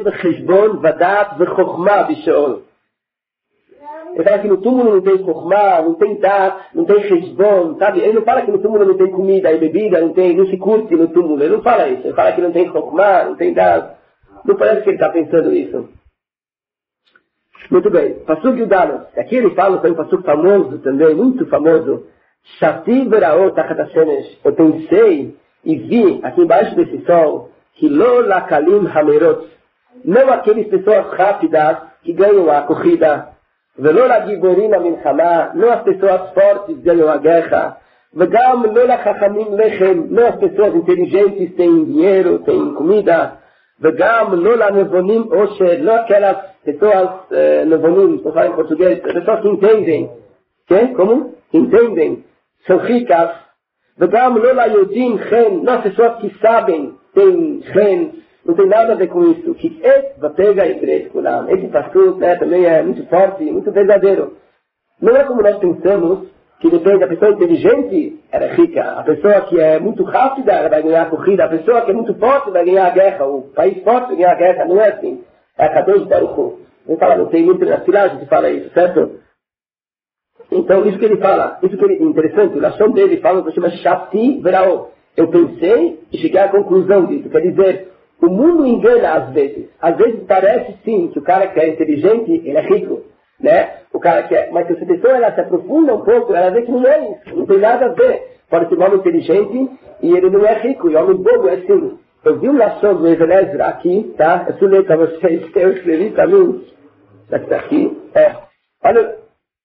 fala que no túmulo não tem chokhmah, não tem dat, não tem cheshbon, sabe? Ele não fala que no túmulo não tem comida e bebida, não se curte no túmulo. Ele não fala isso. Ele fala que não tem chokhmah, não tem dat. Não parece que ele está pensando isso. Muito bem. Pasuk Yudanos. Aqui ele fala, tem um pasuk famoso também, muito famoso. Shati veraot tachat hashemesh. Eu pensei e vi aqui embaixo desse sol que lo lakalim hamerot, não aquelas pessoas rápidas que ganham a corrida, velo lagiborim milchama, não as pessoas fortes ganham a guerra, vegam lo lachachamim lechem, não as pessoas inteligentes têm dinheiro, têm comida, vegam lo lanevonim osher, não aquelas pessoas nevonim, vou falar em português, pessoas que entendem, que? Como? Entendem, são ricas, vegam lo layodim chen, não as pessoas que sabem, tem chen, não tem nada a ver com isso. Que pega e kulam. Esse pastor também é muito forte, muito verdadeiro. Não é como nós pensamos, que depende, a pessoa inteligente ela é rica, a pessoa que é muito rápida ela vai ganhar a corrida, a pessoa que é muito forte vai ganhar a guerra, o país forte vai ganhar a guerra, não é assim. É a Kadosh Baruch Hu. Não tem muito na tiragem que fala isso, certo? Então, isso que ele fala, isso que é interessante, o Lashon dele fala, chama Shati Verao. Eu pensei e cheguei à conclusão disso. Quer dizer, o mundo engana às vezes. Às vezes parece sim que o cara que é inteligente, ele é rico. Né? O cara que é... Mas se essa pessoa ela se aprofunda um pouco, ela vê que não é isso. Não tem nada a ver. Pode ser um homem inteligente e ele não é rico. E homem bobo é assim. Eu vi um Lashon do Ebenezer aqui, tá? Eu fui ler para vocês. Eu escrevi para mim. Está aqui. Olha...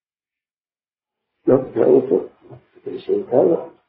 Não é isso. Então...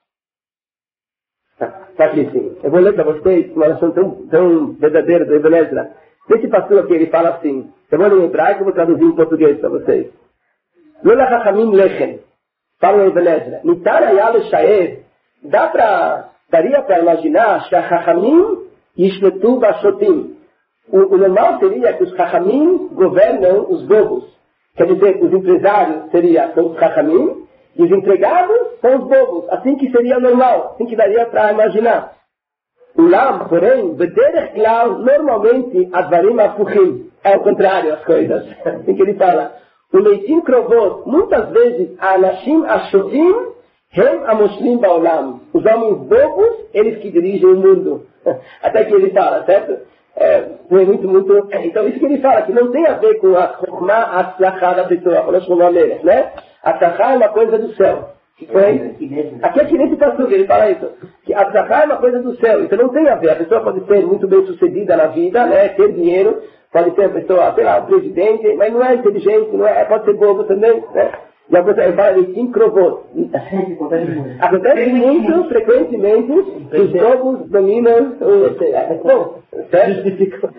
Está aqui sim. Eu vou ler para vocês uma oração tão verdadeira do Ebenezer. Nesse pastor aqui ele fala assim. Eu vou ler em hebraico e vou traduzir em português para vocês. Lola Chachamim Lechem. Fala o Ebenezer. Nitar ayal shaed. Daria para imaginar que a Chachamim yishletu bashotim. O normal seria que os Chachamim governam os bobos. Quer dizer que os empresários são os Chachamim. E os empregados são os bobos. Assim que seria normal. Assim que daria para imaginar. O Lam, porém, bederech klau, normalmente, advarim afuchim. É o contrário as coisas. Assim que ele fala. O leitim krovot, muitas vezes, anashim ashotim, Hem amoshlim baolam. Os homens bobos, eles que dirigem o mundo. Até que ele fala, certo? Então isso que ele fala, que não tem a ver com a chokmah atzlachá da pessoa, né? A atzlachá é uma coisa do céu. Aqui é chinês e pastor, ele fala isso. Que a atzlachá é uma coisa do céu. Então não tem a ver. A pessoa pode ser muito bem sucedida na vida, né? Ter dinheiro, pode ser a pessoa, sei lá, um presidente, mas não é inteligente, não é, pode ser bobo também, né? E a pessoa fala de sincrovot. Acontece muito frequentemente que os bobos dominam o... Bom, certo?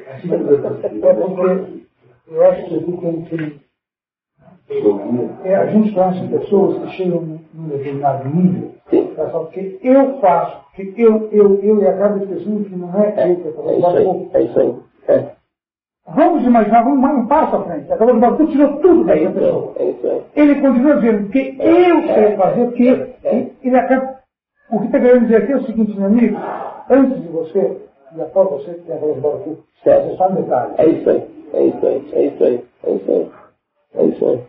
Eu acho que a gente conhece pessoas que chegam num determinado nível, porque eu faço, que eu e acaba esquecendo que não é eu que eu faço. É isso aí. Vamos imaginar, vamos mais um passo à frente. Acabou de bater, tirou tudo dessa pessoa. Ele continua dizendo que eu sei fazer, que ele acaba. O que está querendo dizer aqui é o seguinte, meu amigo, antes de você, e após você que tem aquelas bolas aqui, você sabe detalhe. É isso aí.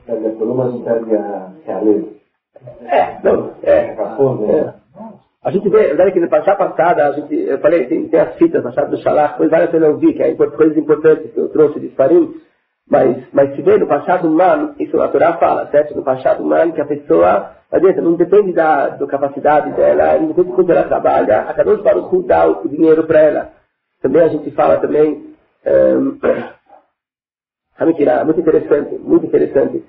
A gente vê, que na passada, eu falei, tem as fitas, a chave do Shalach, foi várias vezes eu vi, que é coisas importantes que eu trouxe de Farim, mas se vê no passado humano, isso a Torá fala, certo? No passado humano, que a pessoa, não depende da capacidade dela, não depende de quanto ela trabalha, a Kadosh Baruch Hu dá o dinheiro para ela. Também a gente fala também, muito interessante,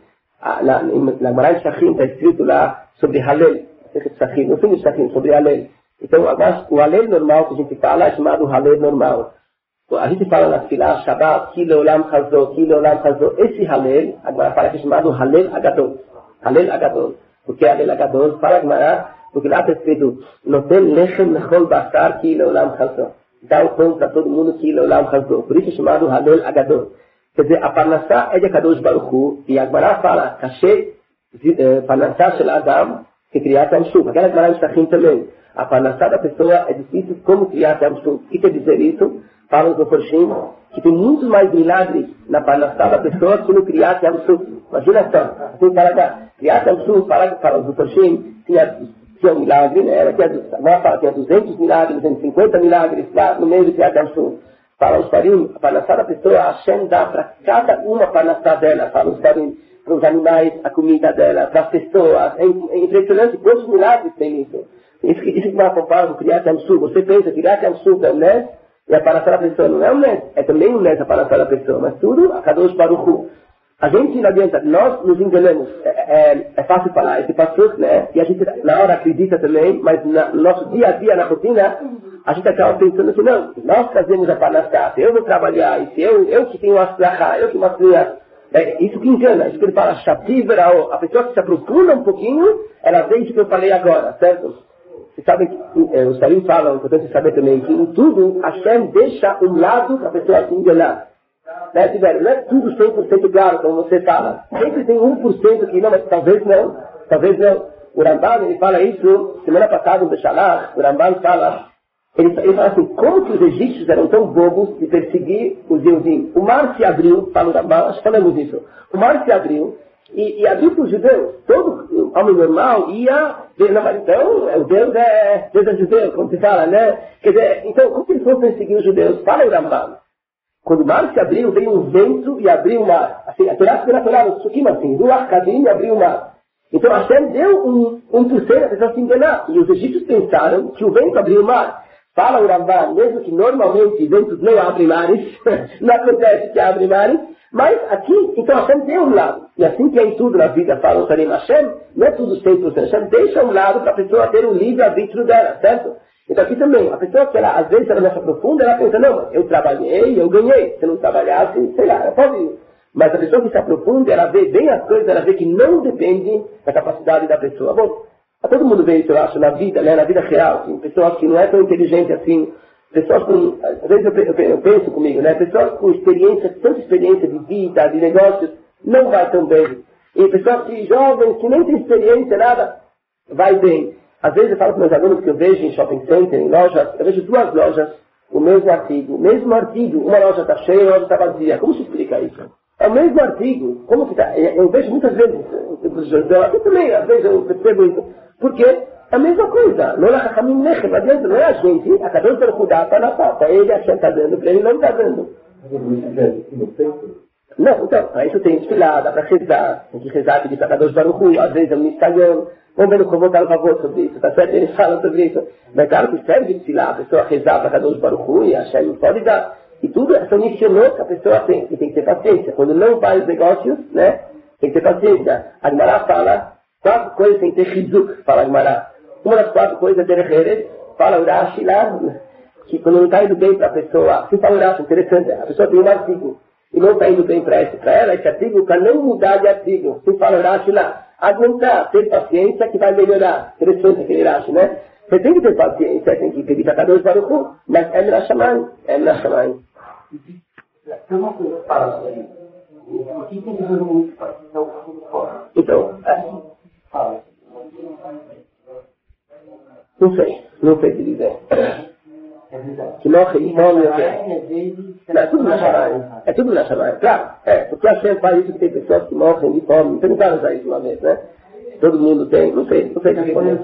na Marai Shachim está escrito lá sobre Halel, no fim do Shachim, sobre Halel. Então, o Halel normal que a gente fala é chamado Halel normal. A gente fala na Tfilah, Shabbat, Ki Leolam Chazor. Esse Halel, a Gemara fala que é chamado Halel Agadol. Halel Agadol. Porque Halel Agadol, fala a Gemara, porque lá está escrito, Noten Lechem Nechol Basar Ki Leolam Chazor. Dá o pão para todo mundo Ki Leolam Chazor. Por isso é chamado Halel Agadol. Quer dizer, a Parnassá é de Kadosh Baruch Hu, e a Gemara fala, Kasher Parnassá Shel Adam, que criar Tamshuk. Aquela Gemara está aqui também. A Parnassá da pessoa é difícil como criar Tamshuk. O que quer dizer isso? Falam no Forshim que tem muitos mais milagres na Parnassá da pessoa que no criar Tamshuk. Imagina só, assim fala criar Tamshuk, fala no Forshim, tinha um milagre, né? Tinha 200 milagres, 250 milagres lá no meio de criar Tamshuk. Fala os Farim, a Parnassá da pessoa, a Hashem dá para cada uma Parnassá dela, fala os Farim, para os animais, a comida dela, para as pessoas. É impressionante quantos milagres tem nisso. Isso que vai comparar com criar Tamshuk. Você pensa que criar Tamshuk é um Nes, e a Parnassá da pessoa não é um Nes, é também um Nes a Parnassá da pessoa, mas tudo a Kadosh Baruch Hu. A gente não adianta, nós nos enganamos. É fácil falar, esse pastor, né? E a gente na hora acredita também, mas no nosso dia a dia, na rotina, a gente acaba pensando que não, nós fazemos a Parnassá, eu vou trabalhar, e se eu que tenho a Aslachá, eu que masculinidade. Isso que engana, isso que ele fala, a pessoa que se aprofunda um pouquinho, ela vê isso que eu falei agora, certo? Vocês sabem que os Sarim falam, importante saber também, que em tudo, Hashem deixa um lado para a pessoa se enganar. Né, não é tudo 100% claro, como você fala. Sempre tem 1% que não, mas talvez não. O Ramban, ele fala isso, semana passada no Beshalach, o Ramban fala, ele fala assim, como que os egípcios eram tão bobos de perseguir os Yehudim? O mar se abriu, fala o Ramban, nós falamos isso, o mar se abriu, e abriu para os judeus. Todo homem normal ia, então, o Deus é judeu, como se fala, né? Quer dizer, então, como que eles foram perseguir os judeus? Fala o Ramban. Quando o mar se abriu, veio um vento e abriu o mar. Assim, a Torá se natural, o Sukim assim, do Arcadim e abriu o mar. Então Hashem deu 1% a pessoa se enganar. E os egípcios pensaram que o vento abriu o mar. Fala o Ramban, mesmo que normalmente ventos não abrem mares, não acontece que abrem mares, mas aqui, então Hashem deu um lado. E assim que é em tudo na vida, fala o Sarim, Hashem não é tudo 100%. Hashem deixa um lado para a pessoa ter um livre-arbítrio dela, certo? Então aqui também, a pessoa que às vezes ela não se aprofunda, ela pensa, não, eu trabalhei, eu ganhei. Se eu não trabalhasse, sei lá, ela pode ir. Mas a pessoa que se aprofunda, ela vê bem as coisas, ela vê que não depende da capacidade da pessoa. Bom, todo mundo vê isso, eu acho, na vida, né, na vida real, assim, pessoas que não é tão inteligente assim, pessoas com, às vezes eu penso comigo, né, pessoas com experiência, tanta experiência de vida, de negócios, não vai tão bem. E pessoas que jovens, que nem têm experiência, nada, vai bem. Às vezes eu falo para meus alunos que eu vejo em shopping center, em lojas, eu vejo 2 lojas, o mesmo artigo, uma loja está cheia, a outra está vazia. Como se explica isso? É o mesmo artigo, como que está? Eu vejo muitas vezes, aqui também, às vezes eu percebo isso, Porque é a mesma coisa. Não é caminho nechem, não adianta, não é a gente. A cada um para cuidar, para na falta. Ele achando que está dando, para ele não está dando. Não, então, aí tu tem que lá, dá para rezar. Tem que rezar, pedir para cada um para o cu. Às vezes é um Instagram. Vamos ver no comentário por favor sobre isso, tá certo? Eles falam sobre isso. Mas claro que serve de lá, a pessoa rezar para cada um para o cu e achar que pode dar. E tudo essa missionou que a pessoa tem. E tem que ter paciência. Quando não vai os negócios, né? Tem que ter paciência. A Gemara fala 4 coisas tem que ter chizuk, fala a Gemara. Uma das 4 coisas é ter Hered, fala o Rashi lá, que quando não está indo bem para a pessoa, se fala o Rashi, interessante, a pessoa tem um artigo e não está indo bem para ela, esse artigo, para não mudar de artigo, se fala o Rashi lá, aguentar, ter paciência que vai melhorar. Interessante aquele Rashi, né? Você tem que ter paciência, tem que pedir para cada um para o cu, mas é melhor chamar. Tem uma coisa que fala assim, o que tem que resolver muito fácil, então, fora. Então, Fala. não sei te dizer. Que morre e morre é tudo na Sharai. É tudo na Sharai, claro. Porque a gente faz isso que tem pessoas que morrem de fome. Perguntaram já isso uma vez, né? Todo mundo tem, não sei. Não sei.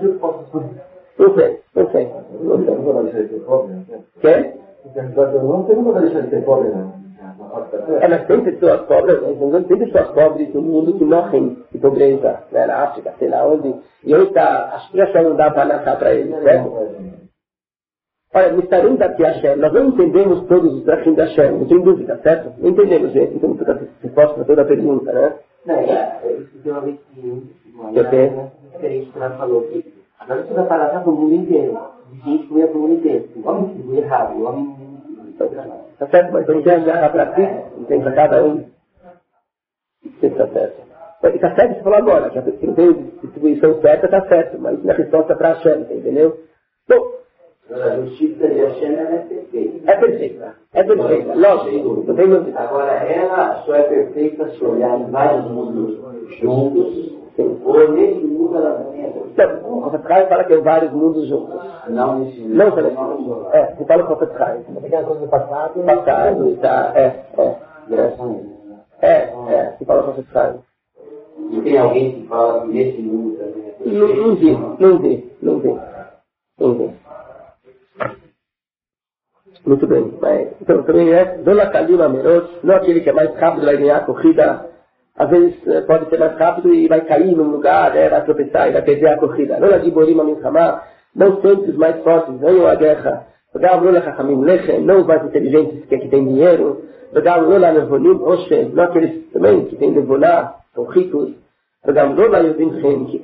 Quê? Não tem como deixar de ter pobre, não. Mas tem pessoas pobres, tem pessoas pobres no mundo que morrem de pobreza, né? Na África, sei lá onde. E hoje acho que essa não dá para nascer para eles, certo? Olha, Mistarim daqui a Hashem, nós não entendemos todos os drachim da Hashem, não tem dúvida, certo? Não entendemos, gente, não temos toda a resposta para toda a pergunta, né? Não, isso tem uma vez que diferente que ela falou que agora isso vai parar para o mundo inteiro, de gente que ia para o mundo inteiro. O homem que foi errado, o homem... Tá certo, mas não tem agarrar para ti, não tem para cada um. Isso tá certo. E tá certo você falou agora, que não tem distribuição certa, tá certo, mas isso não é resposta para a Hashem, entendeu? Bom, a justiça de Hashem é perfeita. É perfeita, lógico, não tem dúvida. Agora, ela só é perfeita se olhar em vários mundos juntos, ou nesse mundo ela também é perfeita. Então, o Profeta Chaim fala que é vários mundos juntos. Não nesse mundo. Não, você fala o Profeta Chaim. Tem a coisa do passado. Passado, tá, você fala o Profeta Chaim. E tem alguém que fala que nesse mundo também é perfeito? Não vi. Muito bem, mas, então também Dona Kalima Merot, não aquele que é mais rápido vai ganhar a corrida, às vezes pode ser mais rápido e vai cair num lugar, vai tropeçar e vai perder a corrida. Não a Giborim Amilchamá, não sempre os mais fortes ganham a guerra. Não os mais inteligentes que têm dinheiro. Não aqueles também que têm Nevoná, são ricos. Que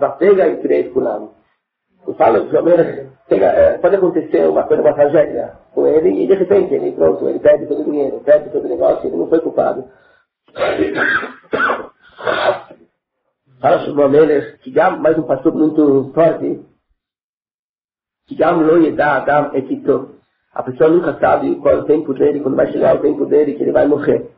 eu falo que pode acontecer uma tragédia com ele e de repente ele perde todo o dinheiro, perde todo o negócio, ele não foi culpado. Fala sobre o Melech, que mais um pastor muito forte, que a pessoa nunca sabe qual é o tempo dele, quando vai chegar o tempo dele, que ele vai morrer.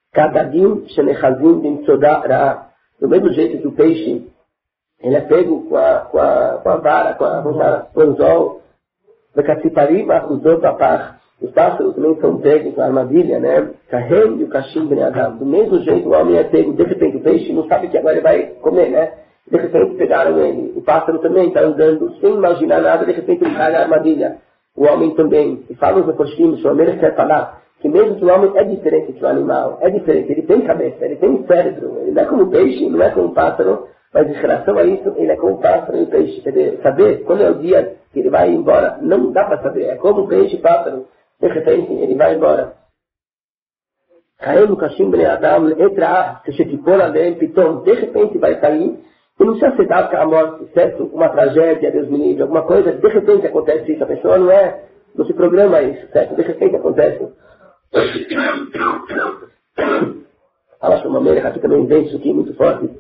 Do mesmo jeito que o peixe ele é pego com a vara, com o anzol. Os pássaros também são pegos com a armadilha, né? Carrem e o cachim ben Adam. Do mesmo jeito o homem é pego. De repente o peixe não sabe que agora ele vai comer, né? De repente pegaram ele. O pássaro também está andando sem imaginar nada. De repente ele cai na armadilha. O homem também. E falam os apostilhos, o homem quer falar que mesmo que o homem é diferente do animal. É diferente. Ele tem cabeça, ele tem cérebro. Ele não é como o peixe, não é como o pássaro. Mas em relação a isso, ele é como o pássaro e o peixe. Quer dizer, saber quando é o dia que ele vai embora, não dá para saber. É como o peixe e o pássaro. De repente, ele vai embora. Caiu no cachimbo de Adam, entra, se chegou lá dentro, então, de repente vai cair. E não precisa ser dado a morte, certo? Uma tragédia, Deus me livre, alguma coisa. De repente acontece isso. A pessoa não se programa isso, certo? De repente acontece. Fala sobre uma maneira que também vem isso aqui muito forte.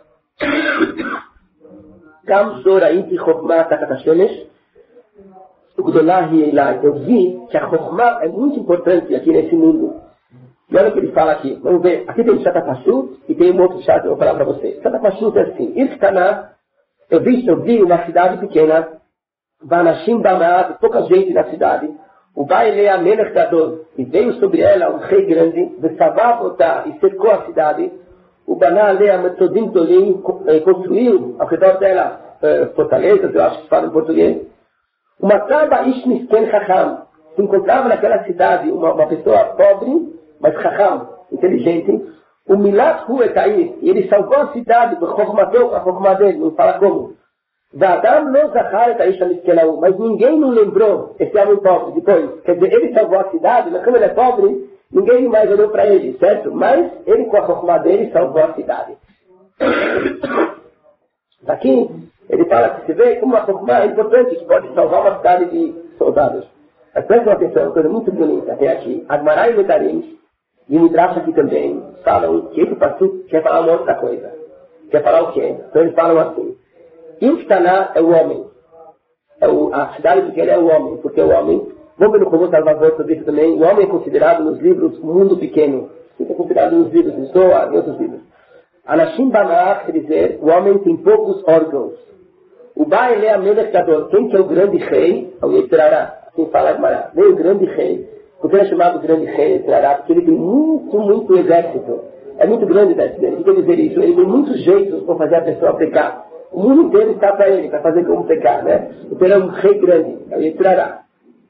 Eu vi que a Chokhmah é muito importante aqui nesse mundo. E olha o que ele fala aqui. Vamos ver. Aqui tem o Shata Pashut e tem um outro Shata que eu vou falar para você. Shata Pashut é assim. Irkana, eu vi uma cidade pequena. Vanashim Bamad, pouca gente na cidade. O Baile Amelech Gadol. E veio sobre ela um rei grande. Vesavavotá e cercou a cidade. O Baná Alea Metodim Tolim construiu ao redor dela fortalezas, eu acho que se fala em português. Uma traba ishmisken chacham. Se encontrava naquela cidade uma pessoa pobre, mas chacham, inteligente. O milat hu etair. E ele salvou a cidade, com a chokmah dele, não fala como. Vadam não zachar etair shamiskenahu. Mas ninguém não lembrou esse homem pobre depois. Quer dizer, ele salvou a cidade, mas como ele é pobre, ninguém mais olhou para ele, certo? Mas ele com a chokmah dele salvou a cidade. Aqui, ele fala que se vê como uma chokmah é importante, que pode salvar uma cidade de soldados. Mas prestem atenção, uma coisa muito bonita até aqui. Agmará e Medarim, e o Midrash aqui também, falam que esse passuco quer falar uma outra coisa. Quer falar o quê? Então eles falam assim. Ilktaná é o homem. A cidade pequena é o homem, porque o homem, vamos ver no Comum Salvador sobre isso também, o homem é considerado nos livros mundo pequeno. Isso é considerado nos livros de Zohar e outros livros. Anashim Banach quer dizer, o homem tem poucos órgãos. O Baal é a Melechador. Quem que é o grande rei? É o Yetzirará. Assim fala Agmará. Nem o grande rei. Porque ele é chamado grande rei Yetzirará, porque ele tem muito exército. É muito grande o exército dele. O que quer dizer isso? Ele tem muitos jeitos para fazer a pessoa pecar. O mundo inteiro está para ele, para fazer como pecar, né? Então ele é um rei grande. É o Yetzirará.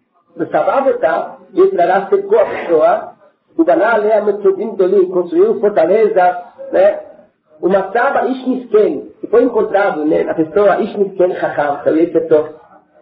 O Sabavotá, Yetzirará secou a pessoa. O Baal é a Metzodim Dolim, construiu fortaleza, né? Uma saba ishmisken, que foi encontrado, né, na pessoa ishmisken chacham, que é o Yetzirará.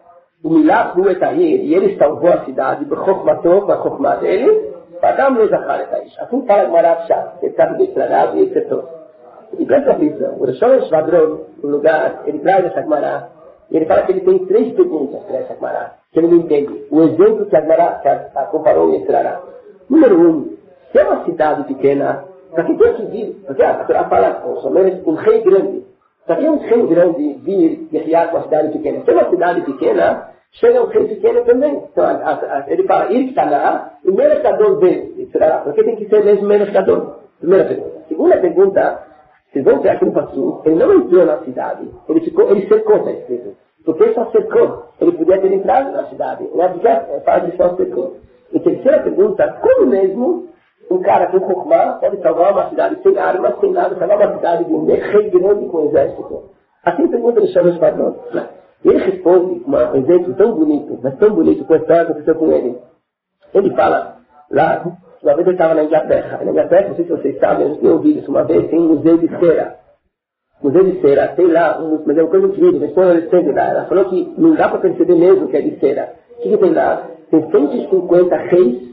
O Milat hu etair, e ele salvou a cidade, com a chokmah dele, Vadam não zachar etair. Assim fala o Marachá, que sabe do Yetzirará e Yetzirará. E presta atenção, o Rosh Shvadron, no lugar, ele traz essa Agmará, e ele fala que ele tem 3 perguntas para essa Agmará, que ele não entende. O exemplo que a Agmará comparou o Yetzirará. Número 1, se é uma cidade pequena, para que tem que vir? Porque a Torá fala, um rei grande. Para que um rei grande vir guerrear com a cidade pequena? Se é uma cidade pequena, chega um rei pequeno também. Então ele fala, Irktaná, o Melechador dele. Por que tem que ser mesmo Melechador? Primeira pergunta. Segunda pergunta, vocês vão ver aqui no Passu, ele não entrou na cidade. Ele cercou, está escrito. Porque só cercou. Ele podia ter entrado na cidade. Fala de só cercou. E terceira pergunta, como mesmo um cara com chokmah pode salvar uma cidade sem armas, sem nada, salvar uma cidade de um rei grande com exército? Assim pergunta ele chama os padrões. E ele responde com um exemplo tão bonito, mas tão bonito, com a história que aconteceu com ele. Ele fala, lá, uma vez ele estava na Inglaterra. Na Inglaterra, não sei se vocês sabem, eu tenho ouvido isso uma vez, tem um museu de cera. Museu de cera, tem lá, mas é uma coisa incrível, a história esteve lá. Ela falou que não dá para perceber mesmo que é de cera. O que tem lá? Tem 150 reis,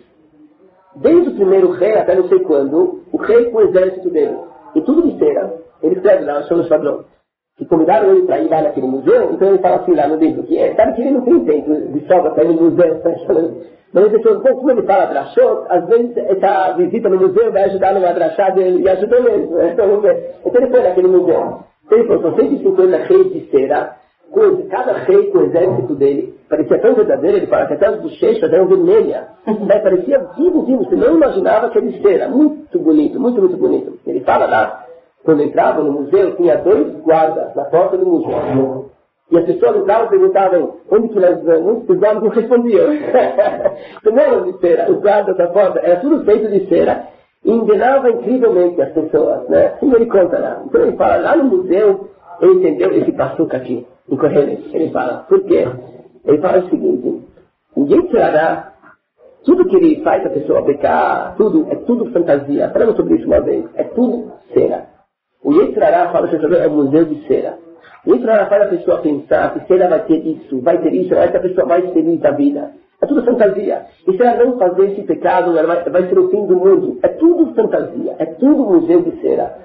desde o primeiro rei até não sei quando, o rei com o exército dele. E tudo de cera. Ele escreve lá, chama os padrões. Que convidaram ele para ir lá naquele museu, então ele fala assim lá no livro, que sabe que ele não tem tempo de sobra para ir no museu, mas ele pensou, como ele fala drachot, às vezes essa visita no museu vai ajudar no drachá dele, e ajudou mesmo, então ele foi naquele museu. Então ele falou, são 150 reis de cera, cada rei com o exército dele, parecia tão verdadeiro, ele fala que até as bochechas eram vermelhas, parecia vivo, você não imaginava que era de cera, muito bonito, muito bonito. Ele fala lá, quando entrava no museu, tinha 2 guardas na porta do museu. E as pessoas entravam e perguntavam onde que nós vamos, os guardas não respondiam. Não era de cera, os guardas da porta, era tudo feito de cera, e enganava incrivelmente as pessoas, né? Assim ele conta lá. Então ele fala, lá no museu, ele entendeu esse passuca aqui, em Kohelet. Ele fala, por quê? Ele fala o seguinte, ninguém tirará, tudo que ele faz a pessoa pecar, é tudo fantasia. Falamos sobre isso uma vez, é tudo cera. O Yetzirará fala que é um museu de cera. O Yetzirará faz a pessoa pensar que cera vai ter isso, essa pessoa vai ser feliz da vida. É tudo fantasia. E se ela não fazer esse pecado, vai ser o fim do mundo. É tudo fantasia. É tudo museu de cera.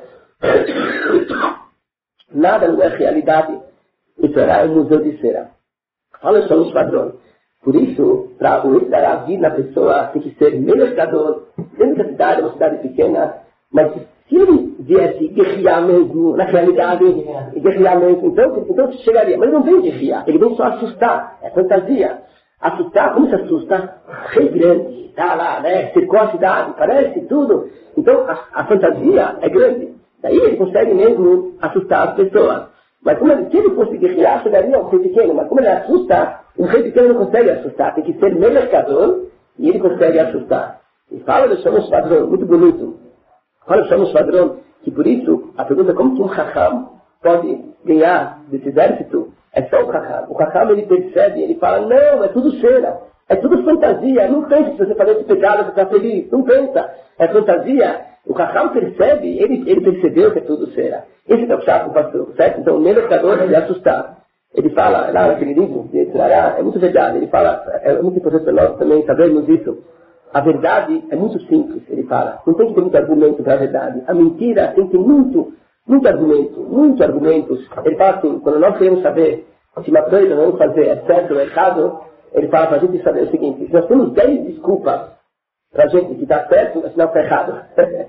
Nada não é realidade. Yetzirará é um museu de cera. Fala só os padrões. Por isso, para o Yetzirará vir na pessoa, tem que ser melechador. Dentro da cidade, uma cidade pequena, mas se ele viesse guerrear mesmo, na realidade, guerrear mesmo, então chegaria. Mas ele não vem guerrear, ele vem só assustar, é fantasia. Assustar, como se assusta? Rei grande, está lá, né? Cercou a cidade, parece tudo. Então a fantasia é grande. Daí ele consegue mesmo assustar as pessoas. Mas se ele fosse guerrear, chegaria um rei pequeno. Mas como ele assusta, um rei pequeno não consegue assustar. Tem que ser melechador e ele consegue assustar. E fala do Shamos Padrão, muito bonito. Fala do Shamos Padrão, que por isso a pergunta é como que um Chacham pode ganhar desse exército. É só o Chacham. O Chacham, ele percebe, ele fala, não, é tudo cera. É tudo fantasia. Não pensa que você fazer esse pecado, você está feliz. Não pensa. É fantasia. O Chacham percebe, ele percebeu que é tudo cera. Esse é o chato do pastor, certo? Então, o mercador se assustar. Ele fala, lá naquele livro, é muito verdade. Ele fala, é muito importante para nós também sabermos isso. A verdade é muito simples, ele fala. Não tem que ter muito argumento para a verdade. A mentira tem que ter muito argumento, muitos argumentos. Ele fala assim, quando nós queremos saber se uma coisa não fazer é certo ou errado, ele fala para a gente saber o seguinte, se nós temos 10 desculpas para a gente que está certo, afinal está errado.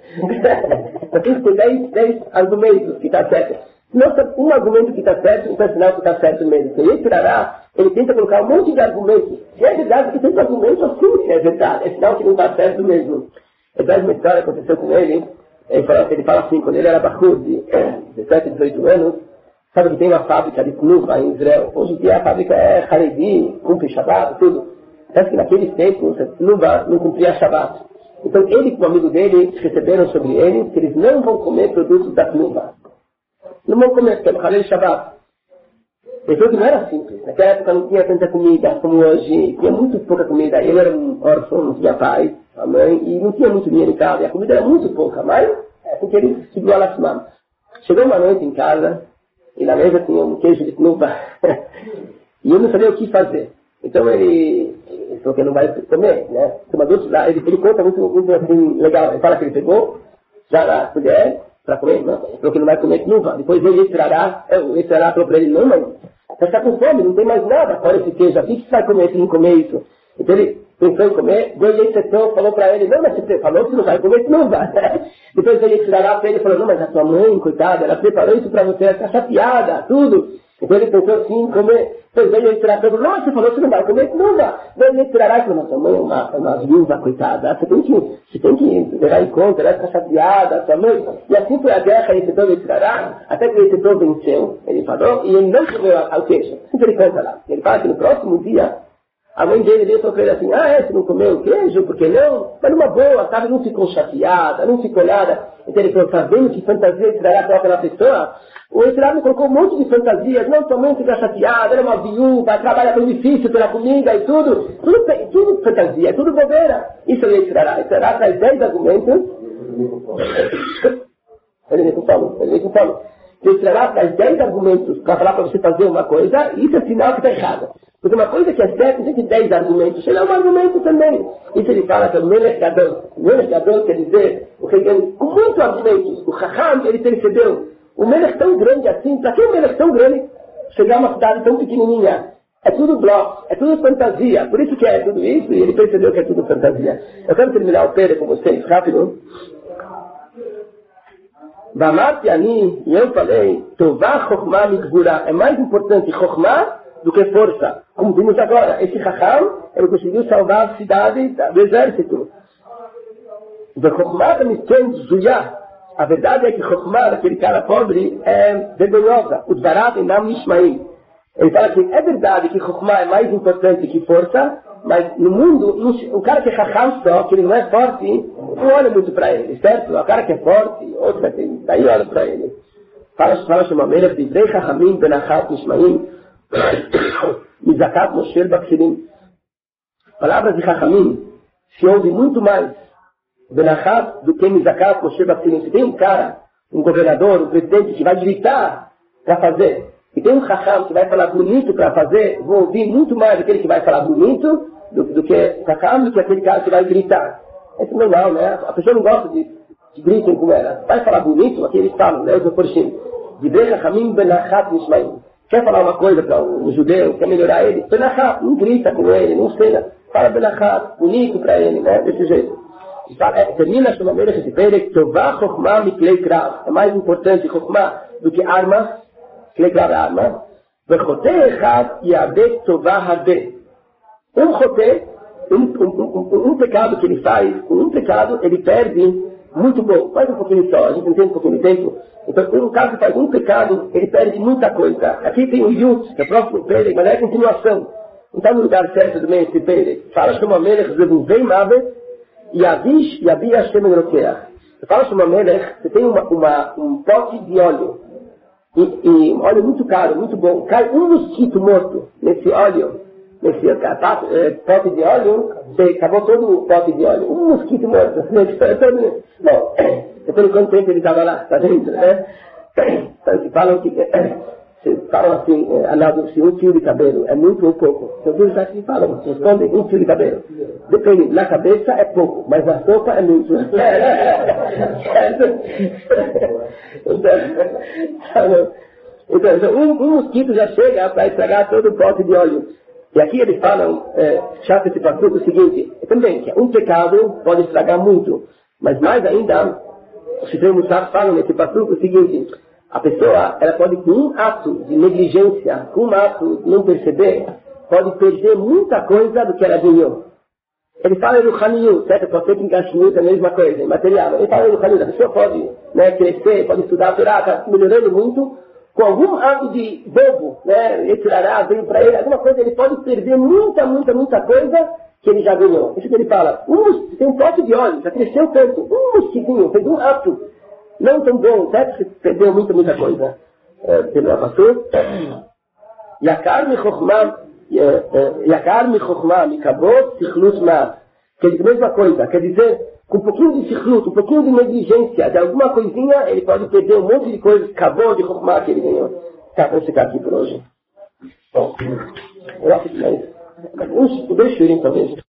Nós temos que ter 10 argumentos que está certo. Se nós temos um argumento que está certo, então afinal que está certo mesmo. Se ele tirará, ele tenta colocar um monte de argumentos. Se é verdade que tem argumentos, assim que é verdade. É sinal que não está certo mesmo. Ele traz uma história que aconteceu com ele. Ele fala assim, quando ele era bachur de 17, 18 anos, sabe que tem uma fábrica de Tnuva em Israel. Hoje em dia a fábrica é Haredi, cumpre Shabbat, tudo. Parece que naqueles tempos, Tnuva não cumpria Shabbat. Então ele e um amigo dele receberam sobre ele que eles não vão comer produtos da Tnuva. Não vão comer, porque é no Halel Shabbat. Ele falou que não era simples. Naquela época não tinha tanta comida como hoje. Tinha muito pouca comida. Ele era um órfão, não tinha pai, a mãe, e não tinha muito dinheiro em casa. E a comida era muito pouca, mas é porque ele segurou a lastimar. Chegou uma noite em casa, e na mesa tinha um queijo de Tnuva. E eu não sabia o que fazer. Então ele falou que não vai comer, né? Ele conta muito assim, legal. Ele fala que ele pegou, já na colher, para comer, não, ele falou que não vai comer Tnuva. Depois ele entrará falou para ele, não, mas você está com fome, não tem mais nada fora esse queijo aqui, o que você vai comer se não comer isso? Então ele pensou em comer, falou para ele, não, mas você falou que não vai comer Tnuva. Depois ele entrará para ele e falou, não, mas a sua mãe, coitada, ela preparou isso para você, ela está chateada, tudo. Então ele pensou assim, comer. Depois ele entrará para ele, não, mas você falou que você não vai comer Tnuva. Depois ele entrará e falou, mas sua mãe é uma viúva, coitada, você tem que levar em conta, ela está chateada, sua mãe. E assim foi a guerra, ele tentou entrará, até que ele tentou venceu, ele falou, e ele não comeu ao queijo. Então ele conta lá. Ele fala que no próximo dia, a mãe dele veio para ele assim, você não comeu o queijo, por que não? Mas numa boa, sabe, não ficou chateada, não ficou nada. Então ele falou, tá vendo que fantasia entrará para aquela pessoa? O Estrada me colocou um monte de fantasias, não, sua mãe fica chateada, ela é uma viúva, trabalha tão difícil pela comida e tudo fantasia, tudo bobeira. Isso ele Estrada traz 10 argumentos. Ele vem com Paulo. O Estrada traz 10 argumentos para falar para você fazer uma coisa, e isso é sinal que está errado. Porque uma coisa que é certa, tem que 10 argumentos, ele é um argumento também. Isso ele fala que é o mercador quer dizer, com muitos argumentos, o Chacham, ele percebeu. O Melech tão grande assim, para que o Melech tão grande chegar a uma cidade tão pequenininha? É tudo bloco, é tudo fantasia. Por isso que é tudo isso, e ele percebeu que é tudo fantasia. Eu quero terminar o Pere com vocês, rápido. Vamati ani, e eu falei, Tová Chokhmah Migvura. É mais importante Chokhmah do que força. Como vimos agora, esse Chacham, ele conseguiu salvar a cidade do exército. Chokhmah Misken Zuyah. A verdade é que Chokhmah, aquele cara pobre, é vergonhosa. O Dvarat e Nam Nishmaim. Ele fala que é verdade que Chokhmah é mais importante que força, mas no mundo, o cara que é Chacham só, que ele não é forte, não olha muito para ele, certo? O cara que é forte, outro daí olha para ele. Fala Shema Melech, Divrei Chachamim Benachat Nishmaim, Mizakat Moshe Baksirim. Palavras de Chachamim se ouve muito mais Benachat do que Mizakat Moshe Baksirim. Se tem um cara, um governador, um presidente que vai gritar para fazer, e tem um Chacham que vai falar bonito para fazer, vou ouvir muito mais aquele que vai falar bonito do que Chacham, do que aquele cara que vai gritar. Isso não é normal, né? A pessoa não gosta de gritem com ela. Vai falar bonito, aqui eles falam, né? Os Meforshim. Divrei Chachamim Benachat Nishmaim. Quer falar uma coisa para um judeu, quer melhorar ele? Benachat, não grita com ele, não cena. Fala Benachat, bonito para ele, né? Desse jeito. Termina a maneira que se pede, Tová Chokhmah Miklei Krav. É mais importante Chokhmah do que armas. Klei Krav é arma. Vechotei Echad Yadeh Tová Hadeh. Um choté, um pecado que ele faz, um pecado ele perde muito bom. Faz um pouquinho só, a gente não tem um pouquinho de tempo. Então, um cara que faz um pecado, ele perde muita coisa. Aqui tem o Yud, que é o próximo Pele, mas é a continuação. Não está no lugar certo também esse Pele. Fala Shema Melech, Zevuvei Mavet, Yavish, Yabia Hashem Elokeach. Fala Shema Melech, você tem um pote de óleo. e óleo muito caro, muito bom. Cai um mosquito morto nesse óleo, nesse pote de óleo, acabou todo o pote de óleo. Um mosquito morto. Bom, depois quanto tempo ele estava lá, está dentro, né? Então, se falam assim, Arnaldo, se um fio de cabelo é muito ou pouco. Então, eles assim falam, respondem um fio de cabelo. Depende, na cabeça é pouco, mas na sopa é muito. Então, um mosquito já chega para estragar todo o pote de óleo. E aqui eles falam, chato esse passuco, o seguinte, também, que um pecado pode estragar muito, mas mais ainda, os Supremos falam nesse passuco o seguinte, a pessoa, ela pode, com um ato de negligência, com um ato de não perceber, pode perder muita coisa do que ela ganhou. Ele fala no Haniyu, certo? Pode ser que em Gashmiut é a mesma coisa, em material. Ele fala no Haniyu, a pessoa pode, né, crescer, pode estudar a Torá, está melhorando muito, com algum ato de bobo, né, retirará, veio para ele, alguma coisa, ele pode perder muita coisa que ele já ganhou. Isso que ele fala, tem um pote de óleo, já cresceu tanto, um mosquitinho, fez um ato não tão bom, certo? Você perdeu muita coisa. Pelo passou. Yakar mi chokhmah mi kabot sichlut ma. Quer dizer, a mesma coisa, quer dizer, com um pouquinho de sichlut, um pouquinho de negligência, de alguma coisinha, ele pode perder um monte de coisas, acabou de chokhmah que ele ganhou. Tá, vamos ficar aqui por hoje. Bom, eu acho que é isso. 2 shurim talvez.